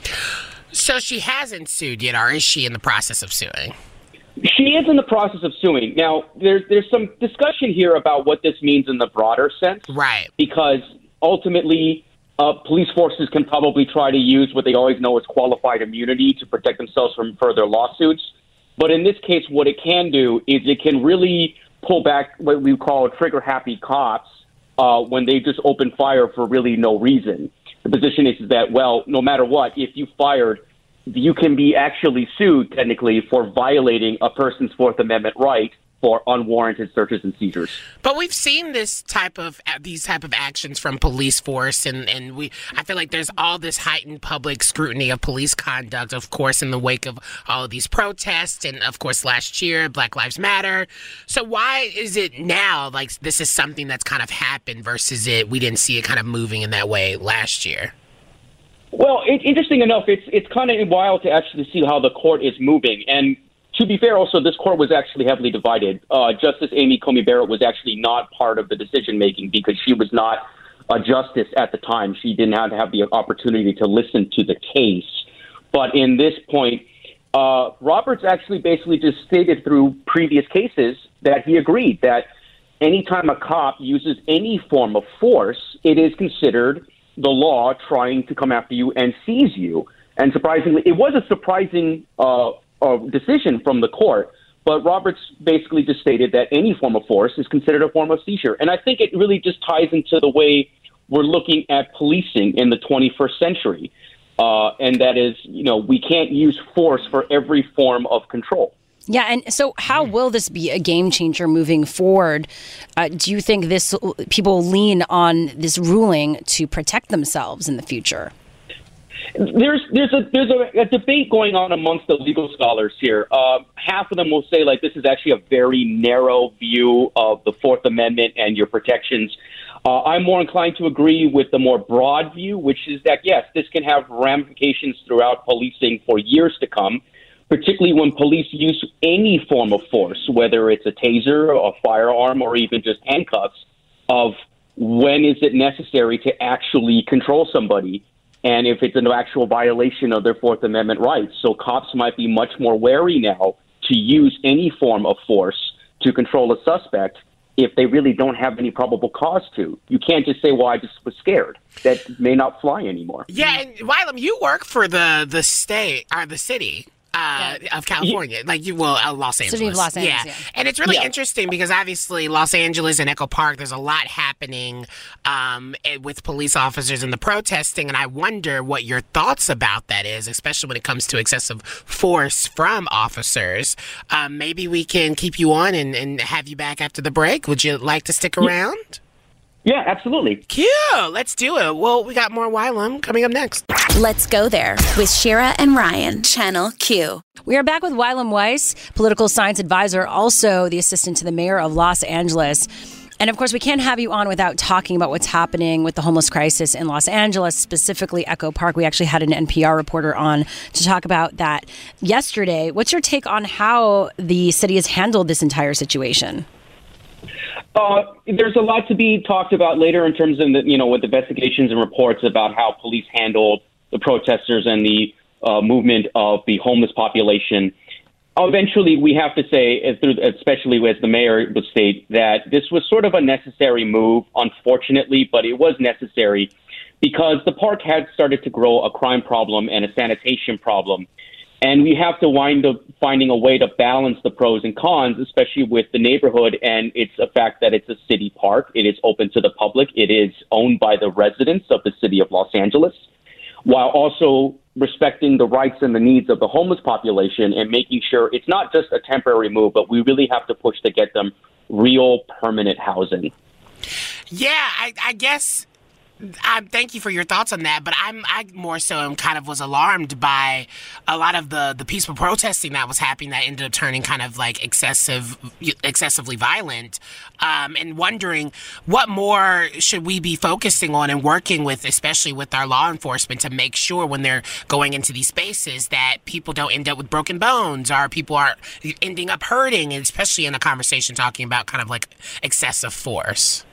So she hasn't sued yet, or is she in the process of suing? She is in the process of suing. Now, there's there's some discussion here about what this means in the broader sense. Right. Because ultimately, Uh, police forces can probably try to use what they always know as qualified immunity to protect themselves from further lawsuits. But in this case, what it can do is it can really pull back what we call trigger-happy cops uh, when they just open fire for really no reason. The position is that, well, no matter what, if you fired, you can be actually sued, technically, for violating a person's Fourth Amendment right for unwarranted searches and seizures. But we've seen this type of these type of actions from police force, and, and we I feel like there's all this heightened public scrutiny of police conduct, of course, in the wake of all of these protests, and of course last year, Black Lives Matter. So why is it now like this is something that's kind of happened versus it we didn't see it kind of moving in that way last year? Well, it, interesting enough, it's it's kind of wild to actually see how the court is moving. And to be fair, also, this court was actually heavily divided. Uh, Justice Amy Coney Barrett was actually not part of the decision-making because she was not a justice at the time. She didn't have to have the opportunity to listen to the case. But in this point, uh, Roberts actually basically just stated through previous cases that he agreed that anytime a cop uses any form of force, it is considered the law trying to come after you and seize you. And surprisingly, it was a surprising uh Uh, decision from the court, but Roberts basically just stated that any form of force is considered a form of seizure. And I think it really just ties into the way we're looking at policing in the twenty-first century. Uh, and that is, you know, we can't use force for every form of control. Yeah, and so how will this be a game changer moving forward? Uh, do you think this people lean on this ruling to protect themselves in the future? There's there's a there's a, a debate going on amongst the legal scholars here. Uh, half of them will say like this is actually a very narrow view of the Fourth Amendment and your protections. Uh, I'm more inclined to agree with the more broad view, which is that yes, this can have ramifications throughout policing for years to come, particularly when police use any form of force, whether it's a taser, a firearm, or even just handcuffs. Of when is it necessary to actually control somebody? And if it's an actual violation of their Fourth Amendment rights. So cops might be much more wary now to use any form of force to control a suspect if they really don't have any probable cause to. You can't just say, well, I just was scared. That may not fly anymore. Yeah, and Wylam, you work for the, the state, or the city. Uh, yeah. Of California, yeah. like you well, uh, Los Angeles. City of Los Angeles, yeah. yeah. And it's really yeah. interesting because obviously Los Angeles and Echo Park, there's a lot happening um, with police officers and the protesting, and I wonder what your thoughts about that is, especially when it comes to excessive force from officers. Um, maybe we can keep you on and, and have you back after the break. Would you like to stick around? Yeah, absolutely. Cute. Let's do it. Well, we got more Wylam coming up next. Let's go there with Shira and Ryan, Channel Q. We are back with Wylam Weiss, political science advisor, also the assistant to the mayor of Los Angeles. And of course, we can't have you on without talking about what's happening with the homeless crisis in Los Angeles, specifically Echo Park. We actually had an N P R reporter on to talk about that yesterday. What's your take on how the city has handled this entire situation? Uh, there's a lot to be talked about later in terms of, the, you know, with investigations and reports about how police handled the protesters and the uh, movement of the homeless population. Eventually, we have to say, especially as the mayor would state, that this was sort of a necessary move, unfortunately, but it was necessary because the park had started to grow a crime problem and a sanitation problem. And we have to wind up finding a way to balance the pros and cons, especially with the neighborhood and it's a fact that it's a city park. It is open to the public. It is owned by the residents of the city of Los Angeles, while also respecting the rights and the needs of the homeless population and making sure it's not just a temporary move, but we really have to push to get them real permanent housing. Yeah, I, I guess... Um, thank you for your thoughts on that, but I'm I more so am kind of was alarmed by a lot of the, the peaceful protesting that was happening that ended up turning kind of like excessive, excessively violent, um, and wondering what more should we be focusing on and working with, especially with our law enforcement, to make sure when they're going into these spaces that people don't end up with broken bones or people are ending up hurting, and especially in a conversation talking about kind of like excessive force.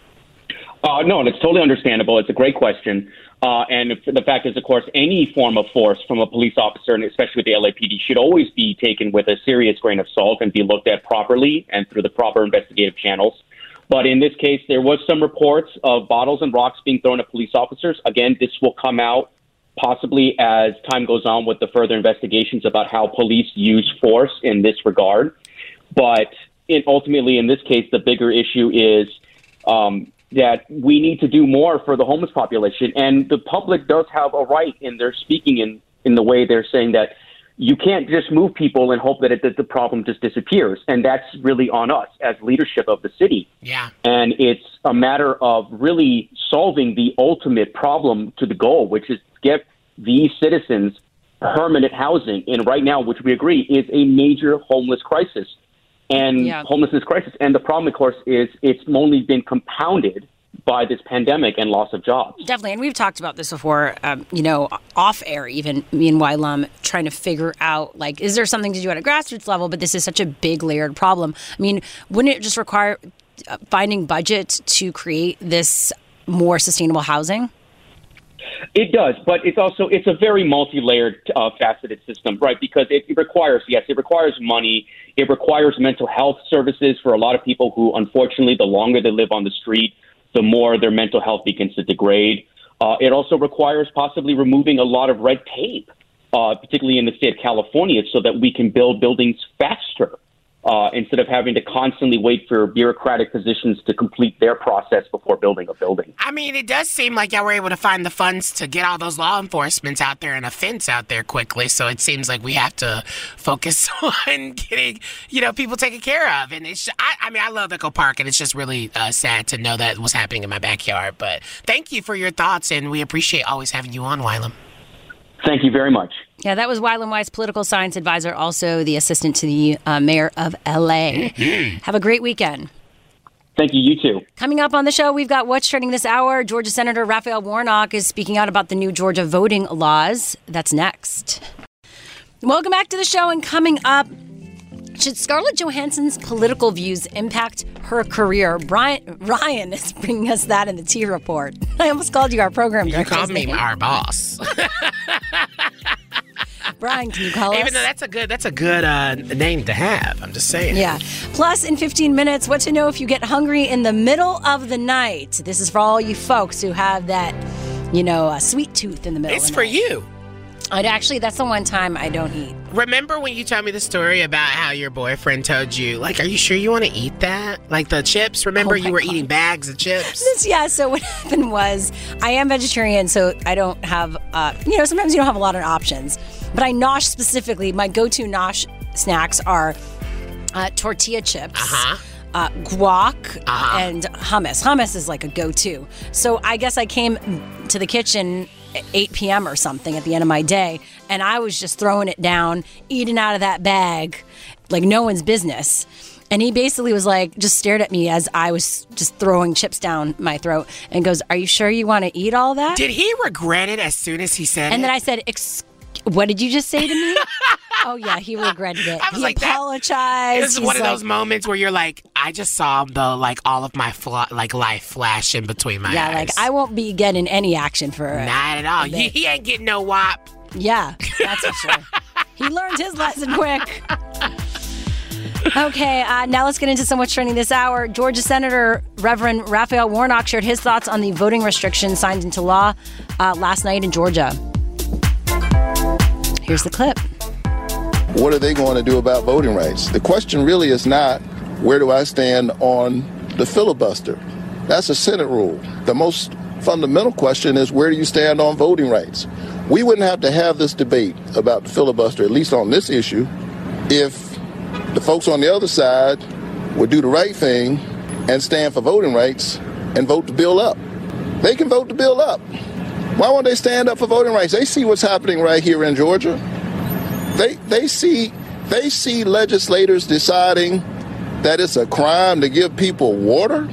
Uh, no, and it's totally understandable. It's a great question. Uh, and if, the fact is, of course, any form of force from a police officer, and especially with the L A P D, should always be taken with a serious grain of salt and be looked at properly and through the proper investigative channels. But in this case, there was some reports of bottles and rocks being thrown at police officers. Again, this will come out possibly as time goes on with the further investigations about how police use force in this regard. But it, ultimately, in this case, the bigger issue is um, that we need to do more for the homeless population. And the public does have a right in their speaking in, in the way they're saying that you can't just move people and hope that, it, that the problem just disappears. And that's really on us as leadership of the city. Yeah. And it's a matter of really solving the ultimate problem to the goal, which is to get these citizens permanent housing. And right now, which we agree, is a major homeless crisis. And yeah. homelessness crisis. And the problem, of course, is it's only been compounded by this pandemic and loss of jobs. Definitely. And we've talked about this before, um, you know, off air, even me and Wylam trying to figure out, like, is there something to do at a grassroots level? But this is such a big layered problem. I mean, wouldn't it just require finding budget to create this more sustainable housing? It does, but it's also it's a very multi-layered, uh, faceted system, right? Because it, it requires, yes, it requires money. It requires mental health services for a lot of people who, unfortunately, the longer they live on the street, the more their mental health begins to degrade. Uh, it also requires possibly removing a lot of red tape, uh, particularly in the state of California, so that we can build buildings faster. Uh, instead of having to constantly wait for bureaucratic positions to complete their process before building a building. I mean, it does seem like y'all were able to find the funds to get all those law enforcement out there and a fence out there quickly. So it seems like we have to focus on getting, you know, people taken care of. And it's, I, I mean, I love Echo Park, and it's just really uh, sad to know that was happening in my backyard. But thank you for your thoughts, and we appreciate always having you on, Wylam. Thank you very much. Yeah, that was Wylam Weiss, political science advisor, also the assistant to the uh, mayor of L A. Have a great weekend. Thank you. You too. Coming up on the show, we've got What's Trending this hour. Georgia Senator Raphael Warnock is speaking out about the new Georgia voting laws. That's next. Welcome back to the show. And coming up, should Scarlett Johansson's political views impact her career? Brian, Ryan is bringing us that in the T Report. I almost called you our program director. You called me our boss. Brian, can you call us? Even though that's a good that's a good uh, name to have. I'm just saying. Yeah. Plus, in fifteen minutes, what to know if you get hungry in the middle of the night. This is for all you folks who have that, you know, a sweet tooth in the middle it's of the night. It's for you. And actually, that's the one time I don't eat. Remember when you told me the story about how your boyfriend told you, like, are you sure you want to eat that? Like the chips? Remember oh you were God. eating bags of chips? This, yeah, so what happened was I am vegetarian, so I don't have, uh, you know, sometimes you don't have a lot of options. But I nosh specifically, my go-to nosh snacks are uh, tortilla chips. Uh-huh. uh, guac, Uh-huh. and hummus. Hummus is like a go-to. So I guess I came to the kitchen at eight p.m. or something at the end of my day, and I was just throwing it down, eating out of that bag like no one's business. And he basically was like, just stared at me as I was just throwing chips down my throat and goes, "Are you sure you want to eat all that?" Did he regret it as soon as he said And it? then I said, Ex- what did you just say to me? Oh, yeah, he regretted it. I was he like, that- apologized. This is He's one of like- those moments where you're like, I just saw the like all of my fla- like life flash in between my Yeah, eyes. like I won't be getting any action for it. Not at all. He, he ain't getting no wop. Yeah, that's for sure. He learned his lesson quick. Okay, uh, now let's get into some what's trending this hour. Georgia Senator Reverend Raphael Warnock shared his thoughts on the voting restrictions signed into law uh, last night in Georgia. Here's the clip. What are they going to do about voting rights? The question really is not, where do I stand on the filibuster? That's a Senate rule. The most fundamental question is, where do you stand on voting rights? We wouldn't have to have this debate about the filibuster, at least on this issue, if the folks on the other side would do the right thing and stand for voting rights and vote the bill up. They can vote the bill up. Why won't they stand up for voting rights? They see what's happening right here in Georgia. They they see they see legislators deciding that it's a crime to give people water.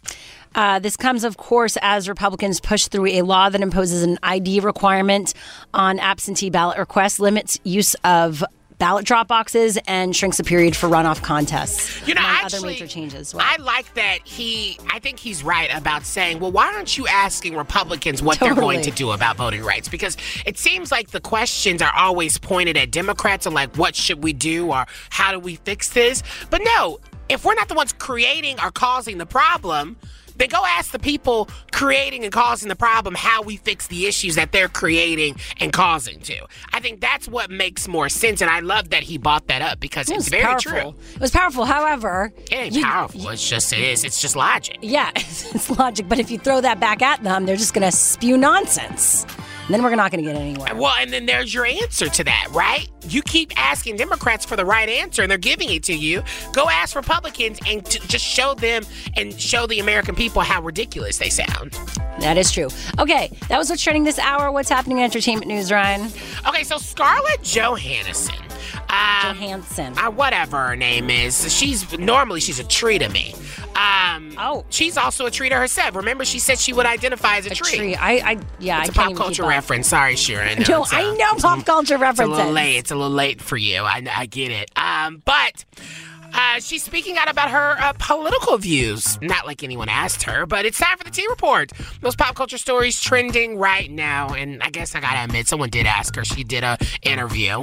Uh, this comes, of course, as Republicans push through a law that imposes an I D requirement on absentee ballot requests, limits use of ballot drop boxes, and shrinks the period for runoff contests. You know, among actually, other major changes. I like that he, I think he's right about saying, well, why aren't you asking Republicans what they're Totally. going to do about voting rights? Because it seems like the questions are always pointed at Democrats and like, what should we do or how do we fix this? But no, if we're not the ones creating or causing the problem, then go ask the people creating and causing the problem how we fix the issues that they're creating and causing to. I think that's what makes more sense, and I love that he brought that up because It it's was very powerful. true. It was powerful. However, It ain't you- powerful. It's just it is. It's just logic. Yeah, it's logic. But if you throw that back at them, they're just going to spew nonsense. And then we're not going to get anywhere. Well, and then there's your answer to that, right? You keep asking Democrats for the right answer, and they're giving it to you. Go ask Republicans and t- just show them and show the American people how ridiculous they sound. That is true. Okay, that was what's trending this hour. What's happening in entertainment news, Ryan? Okay, so Scarlett Johansson. Um, Johansson. Uh, whatever her name is. She's normally she's a tree to me. Um, oh. She's also a tree to herself. Remember, she said she would identify as a, A tree. tree. I, I, yeah, It's I a can't pop even culture keep up. reference. Sorry, Sharon. No, It's a- I know pop culture It's a references. little late. It's a little late for you. I, I get it. Um, but uh, she's speaking out about her uh, political views. Not like anyone asked her, but it's time for the Tea Report. Those pop culture stories trending right now. And I guess I gotta admit, someone did ask her. She did a interview.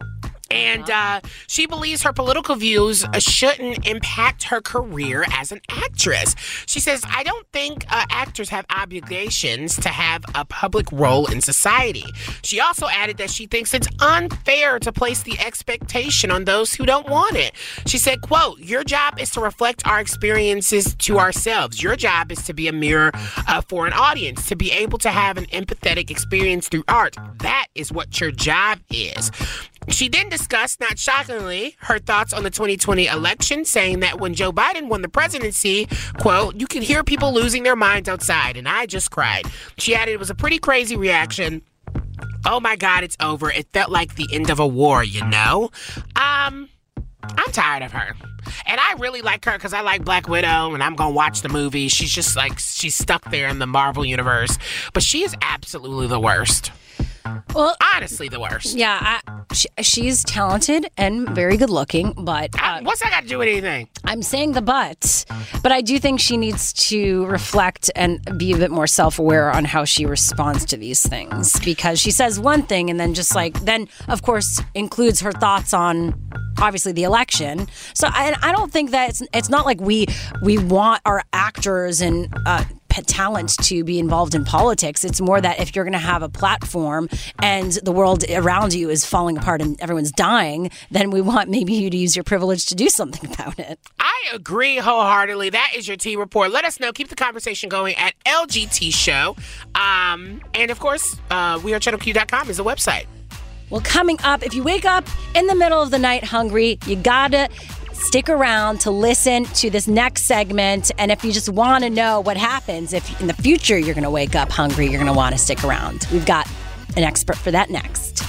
And uh, she believes her political views uh, shouldn't impact her career as an actress. She says, I don't think uh, actors have obligations to have a public role in society. She also added that she thinks it's unfair to place the expectation on those who don't want it. She said, quote, your job is to reflect our experiences to ourselves. Your job is to be a mirror uh, for an audience, to be able to have an empathetic experience through art. That is what your job is. She then discussed, not shockingly, her thoughts on the twenty twenty election, saying that when Joe Biden won the presidency, quote, you could hear people losing their minds outside, and I just cried. She added it was a pretty crazy reaction. Oh my God, it's over. It felt like the end of a war, you know? Um, I'm tired of her. And I really like her because I like Black Widow, and I'm going to watch the movie. She's just like, she's stuck there in the Marvel universe. But she is absolutely the worst. Well, honestly, the worst. Yeah, I, she, she's talented and very good looking, but uh, what's that got to do with anything? I'm saying the but, but I do think she needs to reflect and be a bit more self-aware on how she responds to these things, because she says one thing and then just like then, of course, includes her thoughts on obviously the election. So I, I don't think that it's it's not like we we want our actors and uh, talent to be involved in politics. It's more that if you're going to have a platform and the world around you is falling apart and everyone's dying, then we want maybe you to use your privilege to do something about it. I agree wholeheartedly. That is your Tea Report. Let us know. Keep the conversation going at L G T Show. Um, and of course, uh, we are channel q dot com is the website. Well, coming up, if you wake up in the middle of the night hungry, you gotta stick around to listen to this next segment. And if you just want to know what happens, if in the future you're going to wake up hungry, you're going to want to stick around. We've got an expert for that next.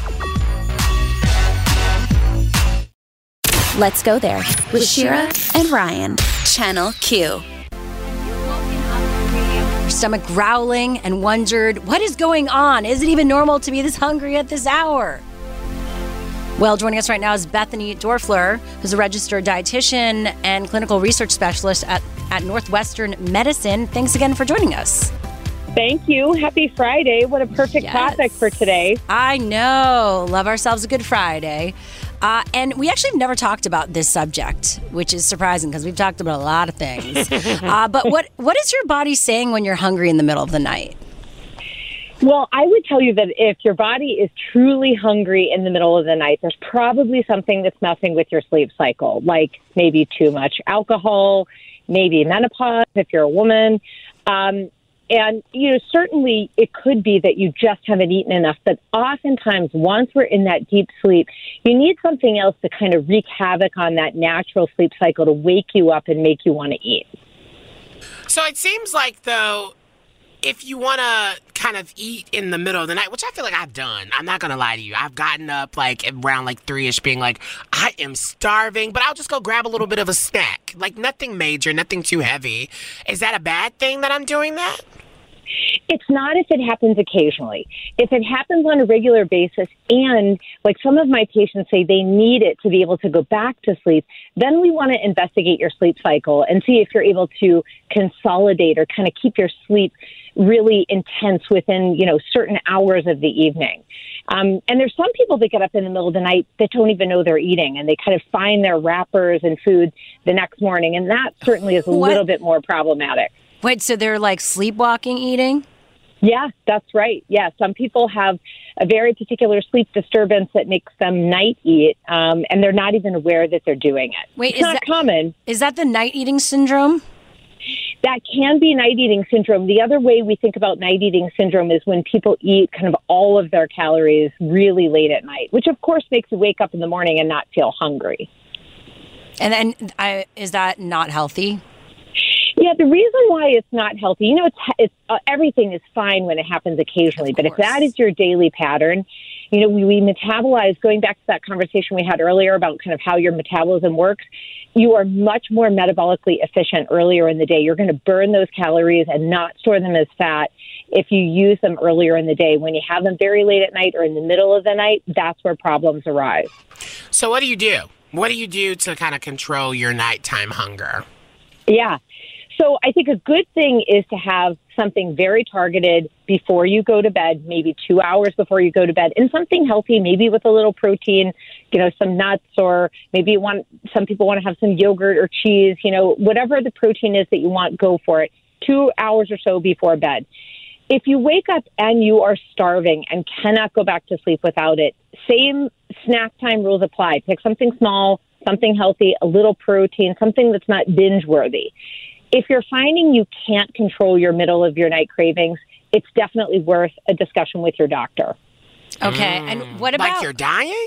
Let's go there with Shira and Ryan. Channel Q. Your stomach growling and wondered, what is going on? Is it even normal to be this hungry at this hour? Well, joining us right now is Bethany Dorfler, who's a registered dietitian and clinical research specialist at, at Northwestern Medicine. Thanks again for joining us. Thank you. Happy Friday. What a perfect Yes. topic for today. I know. Love ourselves a good Friday. Uh, and we actually have never talked about this subject, which is surprising because we've talked about a lot of things. uh, but what what is your body saying when you're hungry in the middle of the night? Well, I would tell you that if your body is truly hungry in the middle of the night, there's probably something that's messing with your sleep cycle, like maybe too much alcohol, maybe menopause if you're a woman. Um, and, you know, certainly it could be that you just haven't eaten enough. But oftentimes, once we're in that deep sleep, you need something else to kind of wreak havoc on that natural sleep cycle to wake you up and make you want to eat. So it seems like, though, if you want to kind of eat in the middle of the night, which I feel like I've done, I'm not going to lie to you. I've gotten up like around like three-ish being like, I am starving, but I'll just go grab a little bit of a snack. Like nothing major, nothing too heavy. Is that a bad thing that I'm doing that? It's not if it happens occasionally. If it happens on a regular basis and, like some of my patients say, they need it to be able to go back to sleep, then we want to investigate your sleep cycle and see if you're able to consolidate or kind of keep your sleep really intense within, you know, certain hours of the evening. Um, and there's some people that get up in the middle of the night that don't even know they're eating, and they kind of find their wrappers and food the next morning, and that certainly is a What? little bit more problematic. Wait, so they're like sleepwalking eating? Yeah, that's right. Yeah, some people have a very particular sleep disturbance that makes them night eat, um, and they're not even aware that they're doing it. Wait, it's is not that common. Is that the night eating syndrome? That can be night eating syndrome. The other way we think about night eating syndrome is when people eat kind of all of their calories really late at night, which of course makes you wake up in the morning and not feel hungry. And then I, is that not healthy? Yeah, the reason why it's not healthy, you know, it's, it's uh, everything is fine when it happens occasionally, but if that is your daily pattern, you know, we, we metabolize, going back to that conversation we had earlier about kind of how your metabolism works, you are much more metabolically efficient earlier in the day. You're going to burn those calories and not store them as fat if you use them earlier in the day. When you have them very late at night or in the middle of the night, that's where problems arise. So what do you do? What do you do to kind of control your nighttime hunger? Yeah. So I think a good thing is to have something very targeted before you go to bed, maybe two hours before you go to bed, and something healthy, maybe with a little protein, you know, some nuts, or maybe you want, some people want to have some yogurt or cheese, you know, whatever the protein is that you want, go for it two hours or so before bed. If you wake up and you are starving and cannot go back to sleep without it, same snack time rules apply. Pick something small, something healthy, a little protein, something that's not binge worthy. If you're finding you can't control your middle of your night cravings, it's definitely worth a discussion with your doctor. Okay, mm. and what about... Like you're dying?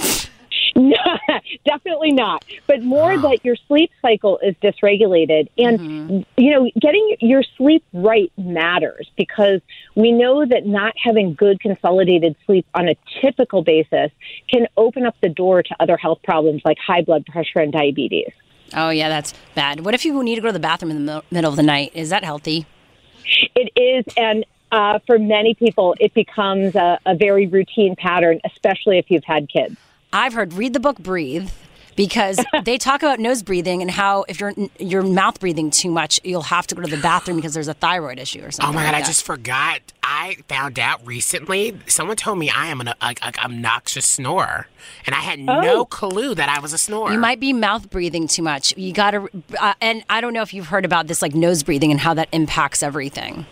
No, definitely not. But more oh. that your sleep cycle is dysregulated. And, mm-hmm. you know, getting your sleep right matters, because we know that not having good consolidated sleep on a typical basis can open up the door to other health problems like high blood pressure and diabetes. Oh, yeah, that's bad. What if you need to go to the bathroom in the middle of the night? Is that healthy? It is, and uh, for many people, it becomes a, a very routine pattern, especially if you've had kids. I've heard read the book Breathe, because they talk about nose breathing and how if you're you're mouth breathing too much, you'll have to go to the bathroom because there's a thyroid issue or something. Oh my God, like I just forgot. I found out recently, someone told me I am an like, like, obnoxious snorer, and I had oh. no clue that I was a snorer. You might be mouth breathing too much. You got to, uh, and I don't know if you've heard about this, like nose breathing and how that impacts everything.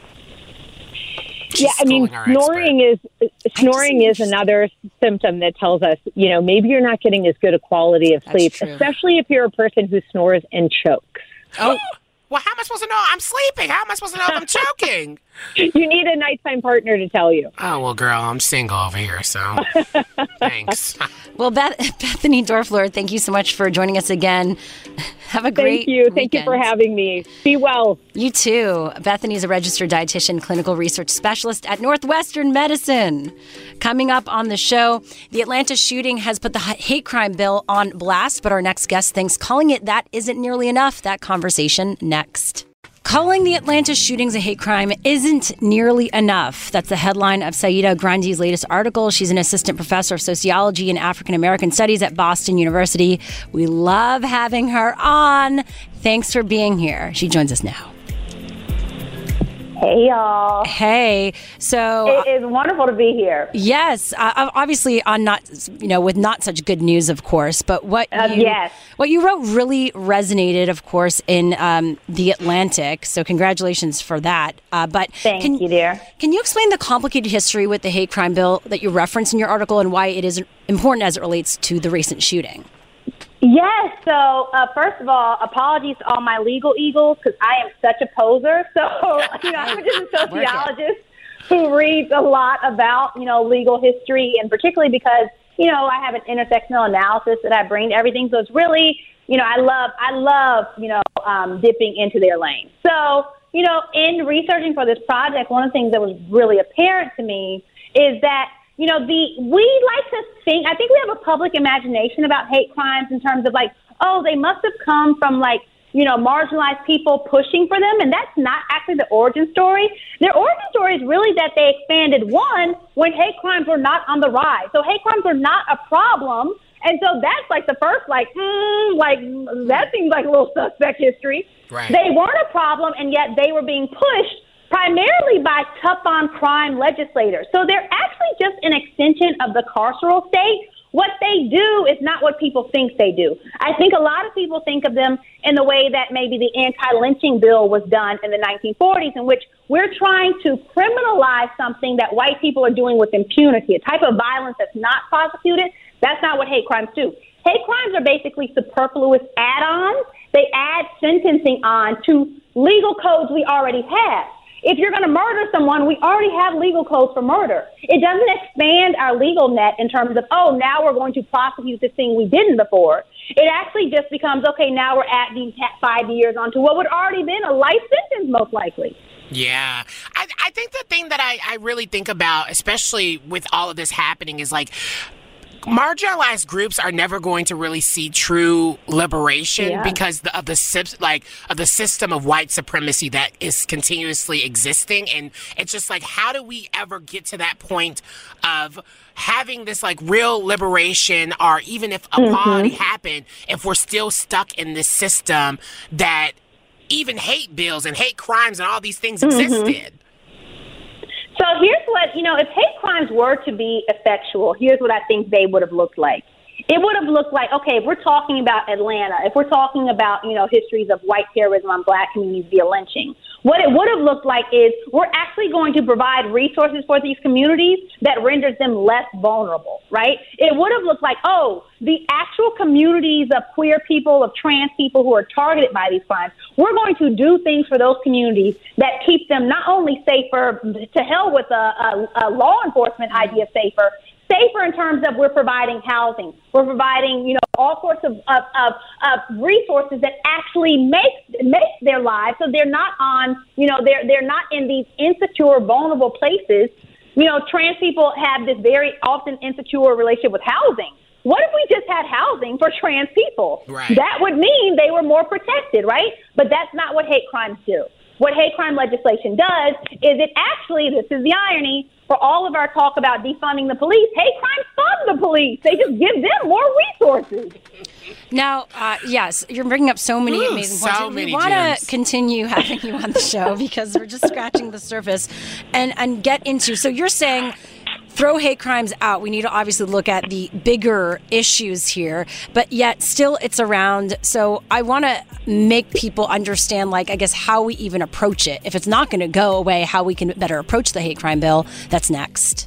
She's yeah, I mean, snoring expert. is snoring is another symptom that tells us, you know, maybe you're not getting as good a quality of sleep, especially if you're a person who snores and chokes. Oh, Well, how am I supposed to know I'm sleeping? How am I supposed to know if I'm choking? You need a nighttime partner to tell you. Oh, well, girl, I'm single over here, so thanks. Well, Beth- Bethany Dorfler, thank you so much for joining us again. Have a great Thank you. weekend. Thank you for having me. Be well. You too. Bethany is a registered dietitian, clinical research specialist at Northwestern Medicine. Coming up on the show, the Atlanta shooting has put the hate crime bill on blast, but our next guest thinks calling it that isn't nearly enough. That conversation next. Calling the Atlanta shootings a hate crime isn't nearly enough. That's the headline of Saida Grandi's latest article. She's an assistant professor of sociology and African American studies at Boston University. We love having her on. Thanks for being here. She joins us now. Hey, y'all. Hey. So it is wonderful to be here. Yes. Uh, obviously, on not, you know, with not such good news, of course. But what uh, you, yes. what you wrote really resonated, of course, in um, The Atlantic. So congratulations for that. Uh, but Thank can, you, dear. Can you explain the complicated history with the hate crime bill that you referenced in your article and why it is important as it relates to the recent shooting? Yes. So, uh, first of all, apologies to all my legal eagles because I am such a poser. So, you know, I'm just a sociologist who reads a lot about, you know, legal history, and particularly because, you know, I have an intersectional analysis that I bring to everything. So it's really, you know, I love, I love, you know, um, dipping into their lane. So, you know, in researching for this project, one of the things that was really apparent to me is that, you know, the we like to think, I think we have a public imagination about hate crimes in terms of like, oh, they must have come from like, you know, marginalized people pushing for them. And that's not actually the origin story. Their origin story is really that they expanded, one, when hate crimes were not on the rise. So hate crimes were not a problem. And so that's like the first, like, mm, like, that seems like a little suspect history. Right. They weren't a problem, and yet they were being pushed primarily by tough-on-crime legislators. So they're actually just an extension of the carceral state. What they do is not what people think they do. I think a lot of people think of them in the way that maybe the anti-lynching bill was done in the nineteen forties, in which we're trying to criminalize something that white people are doing with impunity, a type of violence that's not prosecuted. That's not what hate crimes do. Hate crimes are basically superfluous add-ons. They add sentencing on to legal codes we already have. If you're going to murder someone, we already have legal codes for murder. It doesn't expand our legal net in terms of, oh, now we're going to prosecute this thing we didn't before. It actually just becomes, okay, now we're adding five years onto what would already been a life sentence, most likely. Yeah. I, I think the thing that I, I really think about, especially with all of this happening, is like, marginalized groups are never going to really see true liberation yeah. because the, of the like of the system of white supremacy that is continuously existing. And it's just like, how do we ever get to that point of having this like real liberation, or even if equality mm-hmm. happened, if we're still stuck in this system that even hate bills and hate crimes and all these things mm-hmm. existed? So here's what, you know, if hate crimes were to be effectual, here's what I think they would have looked like. It would have looked like, okay, if we're talking about Atlanta, if we're talking about, you know, histories of white terrorism on black communities via lynching, what it would have looked like is we're actually going to provide resources for these communities that renders them less vulnerable, right? It would have looked like, oh, the actual communities of queer people, of trans people who are targeted by these crimes, we're going to do things for those communities that keep them not only safer, to hell with a, a, a law enforcement idea of safer, safer in terms of we're providing housing, we're providing, you know, all sorts of, of, of, of resources that actually make make their lives so they're not on, you know, they're they're not in these insecure, vulnerable places. You know, trans people have this very often insecure relationship with housing. What if we just had housing for trans people? Right. That would mean they were more protected, right? But that's not what hate crimes do. What hate crime legislation does is it actually, this is the irony, for all of our talk about defunding the police, hate crimes fund the police. They just give them more resources. Now, uh, yes, you're bringing up so many Ooh, amazing so points. many we want gems. to continue having you on the show because we're just scratching the surface and, and get into. So you're saying throw hate crimes out. We need to obviously look at the bigger issues here, but yet still it's around. So I want to make people understand, like, I guess, how we even approach it. If it's not going to go away, how we can better approach the hate crime bill. That's next.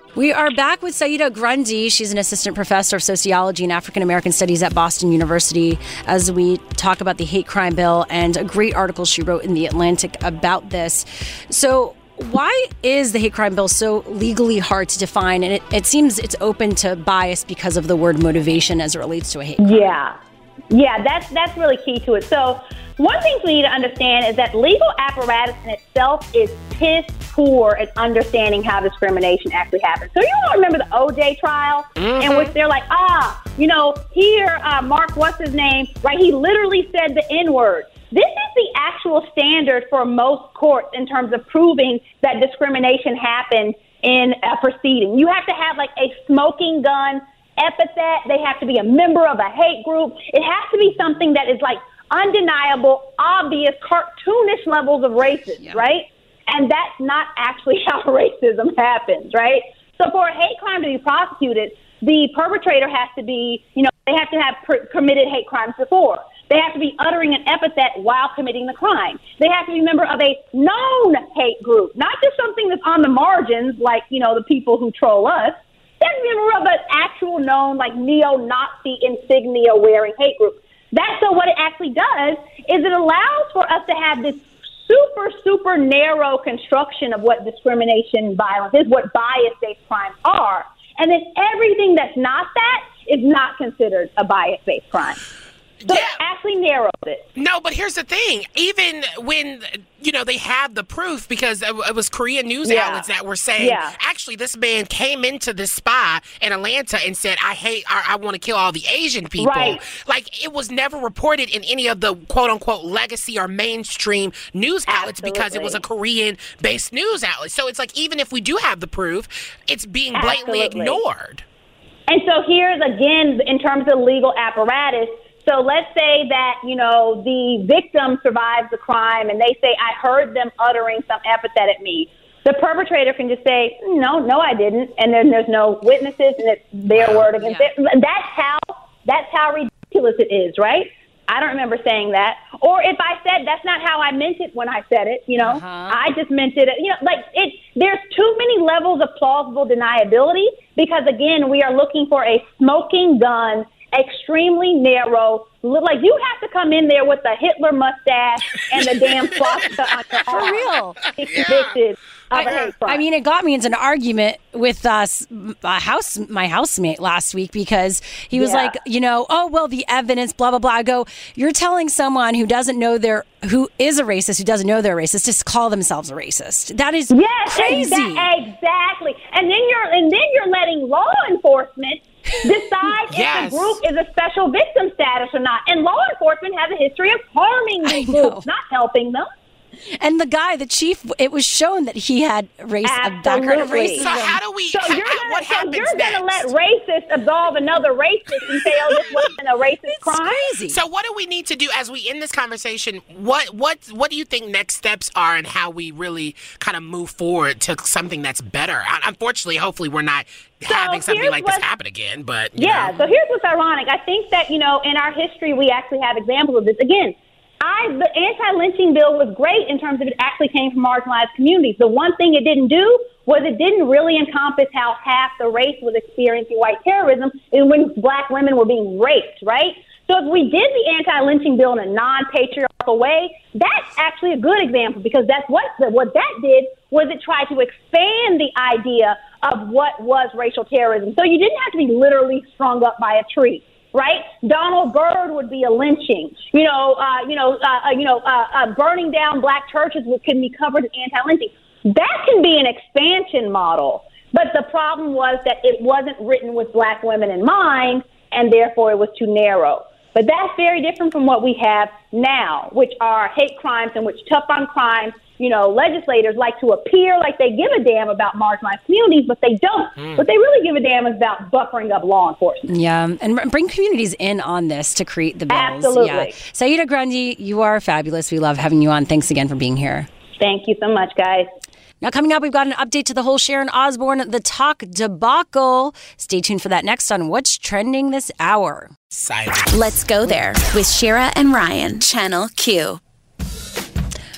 We are back with Saida Grundy. She's an assistant professor of sociology and African American studies at Boston University as we talk about the hate crime bill and a great article she wrote in The Atlantic about this. So why is the hate crime bill so legally hard to define? And it, it seems it's open to bias because of the word motivation as it relates to a hate crime. Yeah. Yeah, that's that's really key to it. So one thing we need to understand is that legal apparatus in itself is piss poor at understanding how discrimination actually happens. So you all remember the O J trial mm-hmm. in which they're like, ah, you know, here, uh, Mark, what's his name? Right, he literally said the N-word. This is the actual standard for most courts in terms of proving that discrimination happened in a proceeding. You have to have like a smoking gun epithet. They have to be a member of a hate group. It has to be something that is like undeniable, obvious, cartoonish levels of racism, yeah. right? And that's not actually how racism happens, right? So for a hate crime to be prosecuted, the perpetrator has to be, you know, they have to have per- committed hate crimes before. They have to be uttering an epithet while committing the crime. They have to be a member of a known hate group, not just something that's on the margins, like, you know, the people who troll us. They have to be a member of an actual known, like, neo-Nazi insignia-wearing hate group. That's so what it actually does is it allows for us to have this super, super narrow construction of what discrimination violence is, what bias-based crimes are. And then everything that's not that is not considered a bias-based crime. So yeah. it actually narrowed it. No, but here's the thing. Even when, you know, they have the proof, because it was Korean news yeah. outlets that were saying, yeah. actually, this man came into this spa in Atlanta and said, I hate, I, I want to kill all the Asian people. Right. Like, it was never reported in any of the quote-unquote legacy or mainstream news outlets Absolutely. Because it was a Korean-based news outlet. So it's like, even if we do have the proof, it's being blatantly Absolutely. Ignored. And so here's, again, in terms of legal apparatus, so let's say that, you know, the victim survives the crime and they say, I heard them uttering some epithet at me. The perpetrator can just say, no, no, I didn't. And then there's no witnesses and it's their word against yeah. it. That's how, that's how ridiculous it is, right? I don't remember saying that. Or if I said, that's not how I meant it when I said it, you know, uh-huh. I just meant it. You know, like it, there's too many levels of plausible deniability because, again, we are looking for a smoking gun, extremely narrow, like you have to come in there with the Hitler mustache and the damn swastika on your arm. For real. Convicted of a hate crime. I mean, it got me into an argument with us, a house, my housemate last week because he was yeah. like, you know, oh, well, the evidence, blah, blah, blah. I go, you're telling someone who doesn't know they're, who is a racist, who doesn't know they're racist, just call themselves a racist. That is yes, crazy. Exa- exactly. And then you're, and then you're letting law enforcement decide yes. if the group is a special victim status or not. And law enforcement has a history of harming these groups, not helping them. And the guy, the chief, it was shown that he had race, a background of racism. So how do we, so how, you're gonna, what so happens you're next? going to let racists absolve another racist and say, oh, this wasn't a racist it's crime? Crazy. So what do we need to do as we end this conversation? What what what do you think next steps are and how we really kind of move forward to something that's better? Unfortunately, hopefully we're not so having something like this happen again. But you Yeah, know. so here's what's ironic. I think that, you know, in our history, we actually have examples of this. Again, I, the anti-lynching bill was great in terms of it actually came from marginalized communities. The one thing it didn't do was it didn't really encompass how half the race was experiencing white terrorism and when black women were being raped, right? So if we did the anti-lynching bill in a non-patriarchal way, that's actually a good example because that's what what that did was it tried to expand the idea of what was racial terrorism. So you didn't have to be literally strung up by a tree. Right, Donald Byrd would be a lynching. You know, uh, you know, uh, you know, uh, uh, burning down black churches can be covered as anti-lynching. That can be an expansion model, but the problem was that it wasn't written with black women in mind, and therefore it was too narrow. But that's very different from what we have now, which are hate crimes in which tough on crime, you know, legislators like to appear like they give a damn about marginalized communities, but they don't. Mm. What they really give a damn is about buffering up law enforcement. Yeah, and bring communities in on this to create the bills. Absolutely. Yeah. Saida Grundy, you are fabulous. We love having you on. Thanks again for being here. Thank you so much, guys. Now, coming up, we've got an update to the whole Sharon Osbourne, the talk debacle. Stay tuned for that next on What's Trending This Hour. Silence. Let's go there with Shira and Ryan, Channel Q.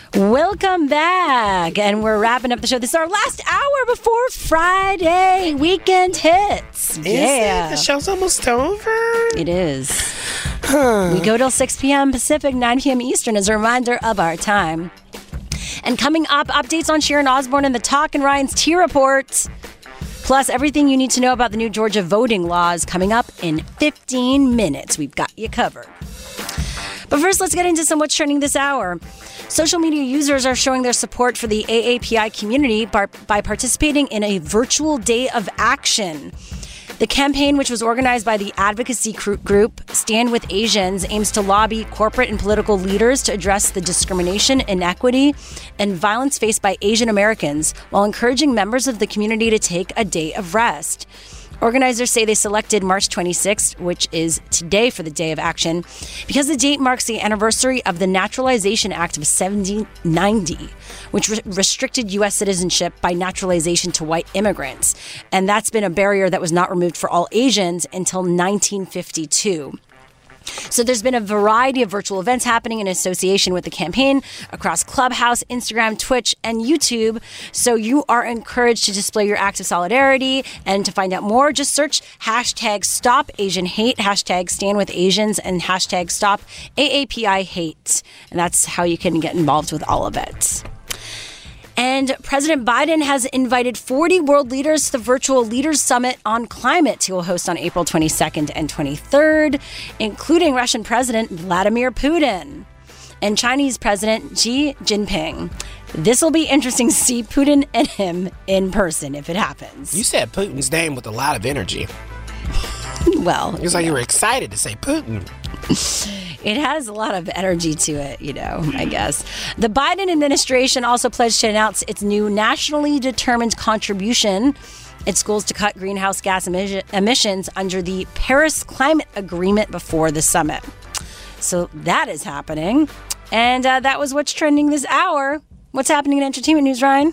Welcome back. And we're wrapping up the show. This is our last hour before Friday weekend hits. Is yeah. it? The show's almost over? It is. We go till six p.m. Pacific, nine p.m. Eastern as a reminder of our time. And coming up, updates on Sharon Osbourne and the Talk and Ryan's Tea Report. Plus, everything you need to know about the new Georgia voting laws coming up in fifteen minutes. We've got you covered. But first, let's get into some what's trending this hour. Social media users are showing their support for the A A P I community by participating in a virtual day of action. The campaign, which was organized by the advocacy group Stand With Asians, aims to lobby corporate and political leaders to address the discrimination, inequity, and violence faced by Asian Americans while encouraging members of the community to take a day of rest. Organizers say they selected March twenty-sixth, which is today, for the Day of Action, because the date marks the anniversary of the Naturalization Act of seventeen ninety, which re- restricted U S citizenship by naturalization to white immigrants. And that's been a barrier that was not removed for all Asians until nineteen fifty-two. So there's been a variety of virtual events happening in association with the campaign across Clubhouse, Instagram, Twitch, and YouTube. So you are encouraged to display your acts of solidarity. And to find out more, just search hashtag Stop Asian Hate, hashtag Stand With Asians, and hashtag Stop A A P I Hate. And that's how you can get involved with all of it. And President Biden has invited forty world leaders to the virtual Leaders Summit on Climate he will host on April twenty-second and twenty-third, including Russian President Vladimir Putin and Chinese President Xi Jinping. This will be interesting to see Putin and him in person if it happens. You said Putin's name with a lot of energy. Well, it was like you were excited to say Putin. It has a lot of energy to it, you know, I guess. The Biden administration also pledged to announce its new nationally determined contribution at schools to cut greenhouse gas emi- emissions under the Paris Climate Agreement before the summit. So that is happening. And uh, that was what's trending this hour. What's happening in entertainment news, Ryan?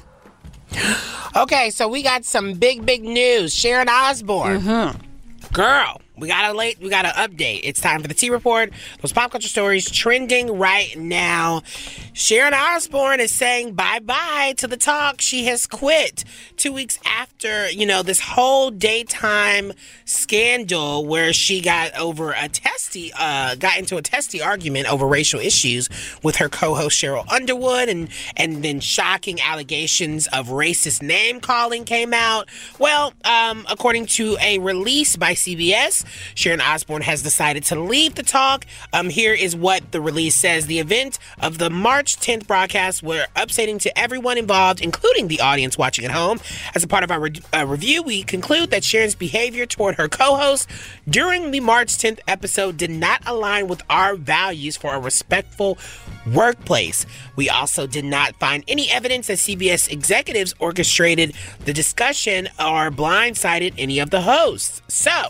Okay, so we got some big, big news. Sharon Osbourne. Mm-hmm. Girl, we got a late, we got an update. It's time for the Tea Report. Those pop culture stories trending right now. Sharon Osbourne is saying bye-bye to the Talk. She has quit two weeks after, you know, this whole daytime scandal where she got over a testy, uh, got into a testy argument over racial issues with her co-host Cheryl Underwood, and and then shocking allegations of racist name calling came out. Well, um, according to a release by C B S, Sharon Osbourne has decided to leave the Talk. Um, here is what the release says. The event of the March tenth broadcast were upsetting to everyone involved, including the audience watching at home. As a part of our re- uh, review, we conclude that Sharon's behavior toward her co-host during the March tenth episode did not align with our values for a respectful workplace. We also did not find any evidence that C B S executives orchestrated the discussion or blindsided any of the hosts. So,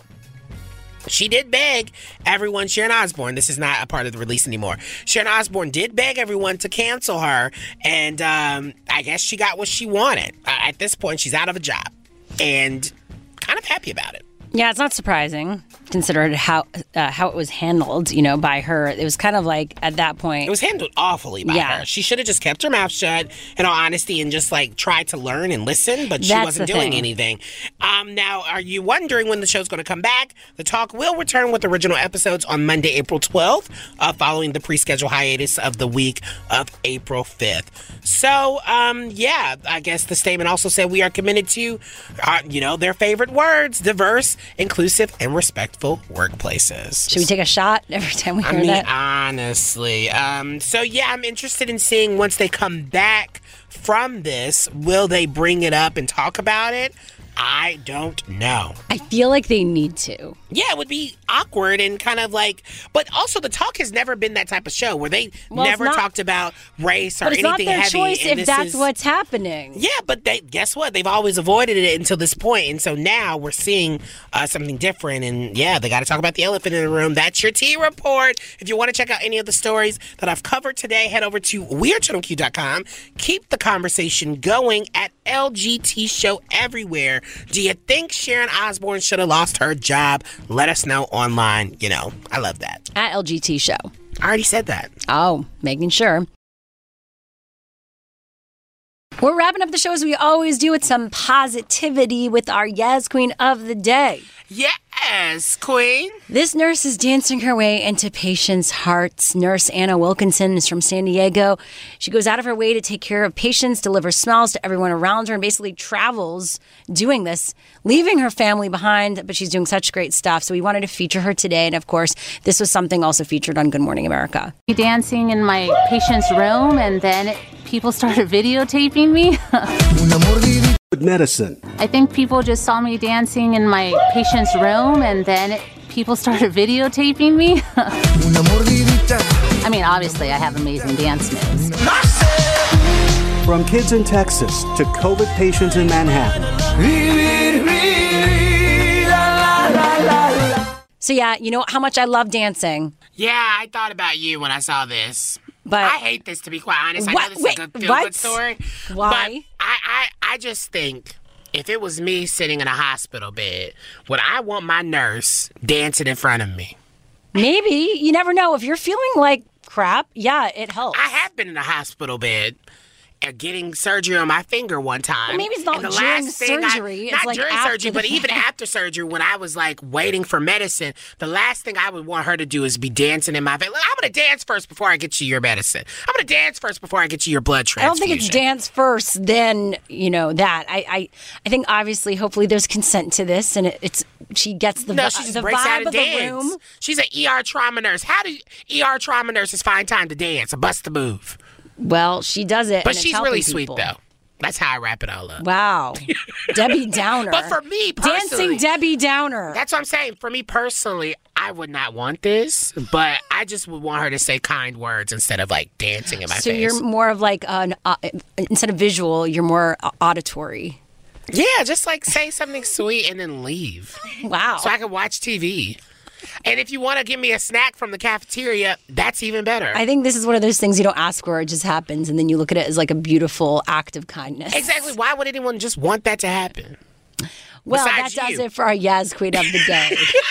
she did beg everyone, Sharon Osbourne, this is not a part of the release anymore. Sharon Osbourne did beg everyone to cancel her, and um, I guess she got what she wanted. Uh, at this point, she's out of a job, and kind of happy about it. Yeah, it's not surprising, considering how uh, how it was handled, you know, by her. It was kind of like, at that point... It was handled awfully by yeah. her. She should have just kept her mouth shut, in all honesty, and just, like, tried to learn and listen, but she That's wasn't the doing thing. anything. Um, now, are you wondering when the show's going to come back? The Talk will return with original episodes on Monday, April twelfth, uh, following the pre-scheduled hiatus of the week of April fifth. So, um, yeah, I guess the statement also said we are committed to, uh, you know, their favorite words, diverse, inclusive, and respectful workplaces. Should we take a shot every time we hear I mean, that? honestly. Um, so, yeah, I'm interested in seeing once they come back from this, will they bring it up and talk about it? I don't know. I feel like they need to. Yeah, it would be awkward and kind of like, but also the Talk has never been that type of show where they Well, it's never not- talked about race or But it's not anything their heavy. choice and if this that's is- what's happening. Yeah, but they, guess what? They've always avoided it until this point, and so now we're seeing uh, something different. And yeah, they got to talk about the elephant in the room. That's your Tea Report. If you want to check out any of the stories that I've covered today, head over to we are channel q dot com. Keep the conversation going at L G T Show everywhere. Do you think Sharon Osbourne should have lost her job? Let us know online. You know, I love that. At L G T Show. I already said that. Oh, making sure. We're wrapping up the show as we always do with some positivity with our Yes Queen of the Day. Yes, Queen. This nurse is dancing her way into patients' hearts. Nurse Anna Wilkinson is from San Diego. She goes out of her way to take care of patients, deliver smiles to everyone around her, and basically travels doing this, leaving her family behind, but she's doing such great stuff. So we wanted to feature her today. And of course, this was something also featured on Good Morning America. Dancing in my patient's room, and then people started videotaping me. Medicine. I think people just saw me dancing in my patient's room, and then people started videotaping me. I mean, obviously, I have amazing dance moves. From kids in Texas to COVID patients in Manhattan. So yeah, you know how much I love dancing. Yeah, I thought about you when I saw this. But I hate this, to be quite honest. I what? know this Wait, is a good what? feel-good story. Why? But I, I, I just think if it was me sitting in a hospital bed, would I want my nurse dancing in front of me? Maybe. You never know. If you're feeling like crap, yeah, it helps. I have been in a hospital bed uh, getting surgery on my finger one time. Well, maybe it's not And the during last thing I- surgery. It's not like during after surgery, the but even fact. after surgery, when I was like waiting for medicine, the last thing I would want her to do is be dancing in my face. Look, I'm going to dance first before I get you your medicine. I'm going to dance first before I get you your blood I transfusion. don't think it's dance first, then, you know, that. I, I, I think obviously, hopefully there's consent to this, and it, it's she gets the, No, vi- she just the breaks vibe out and of the dance. room. She's an E R trauma nurse. How do E R trauma nurses find time to dance, a bust a move? Well, she does it, But and it's she's helping really sweet, people. though. That's how I wrap it all up. Wow. Debbie Downer. But for me personally, Dancing Debbie Downer. That's what I'm saying. For me personally, I would not want this, but I just would want her to say kind words instead of like dancing in my so face. you're more of like, an, uh, instead of visual, you're more uh, auditory. Yeah, just like say something sweet and then leave. Wow. So I can watch T V. And if you want to give me a snack from the cafeteria, that's even better. I think this is one of those things you don't ask for, it just happens, and then you look at it as like a beautiful act of kindness. Exactly. Why would anyone just want that to happen? Well, Besides that does you. it for our Yaz Queen of the Day.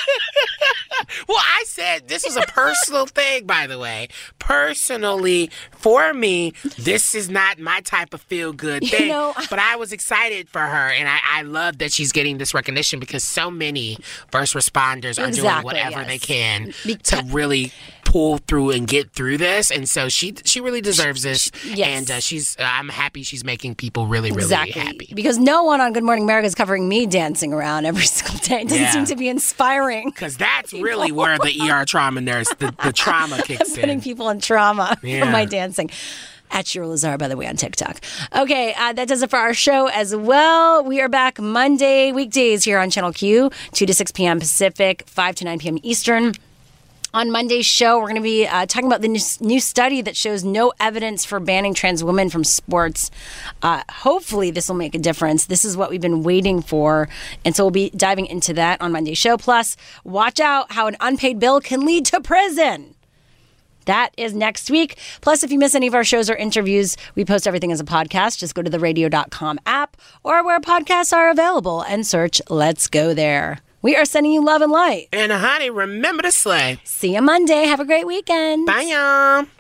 Well, I said this was a personal thing, by the way. Personally, for me, this is not my type of feel-good You thing. know- but I was excited for her, and I, I love that she's getting this recognition because so many first responders are doing Exactly, whatever yes. they can to really pull through and get through this. And so she she really deserves this. Yes. And uh, she's uh, I'm happy she's making people really, really Exactly. happy. Because no one on Good Morning America is covering me dancing around every single day. It doesn't Yeah. seem to be inspiring. Because that's really where the E R trauma nurse, the, the trauma kicks Putting in. people in trauma Yeah. from my dancing. At Shira Lazar, by the way, on TikTok. Okay, uh, that does it for our show as well. We are back Monday, weekdays here on Channel Q, two to six p.m. Pacific, five to nine p.m. Eastern. On Monday's show, we're going to be uh, talking about the new, new study that shows no evidence for banning trans women from sports. Uh, hopefully, this will make a difference. This is what we've been waiting for. And so we'll be diving into that on Monday's show. Plus, watch out how an unpaid bill can lead to prison. That is next week. Plus, if you miss any of our shows or interviews, we post everything as a podcast. Just go to the radio dot com app or where podcasts are available and search Let's Go There. We are sending you love and light. And honey, remember to slay. See you Monday. Have a great weekend. Bye, y'all.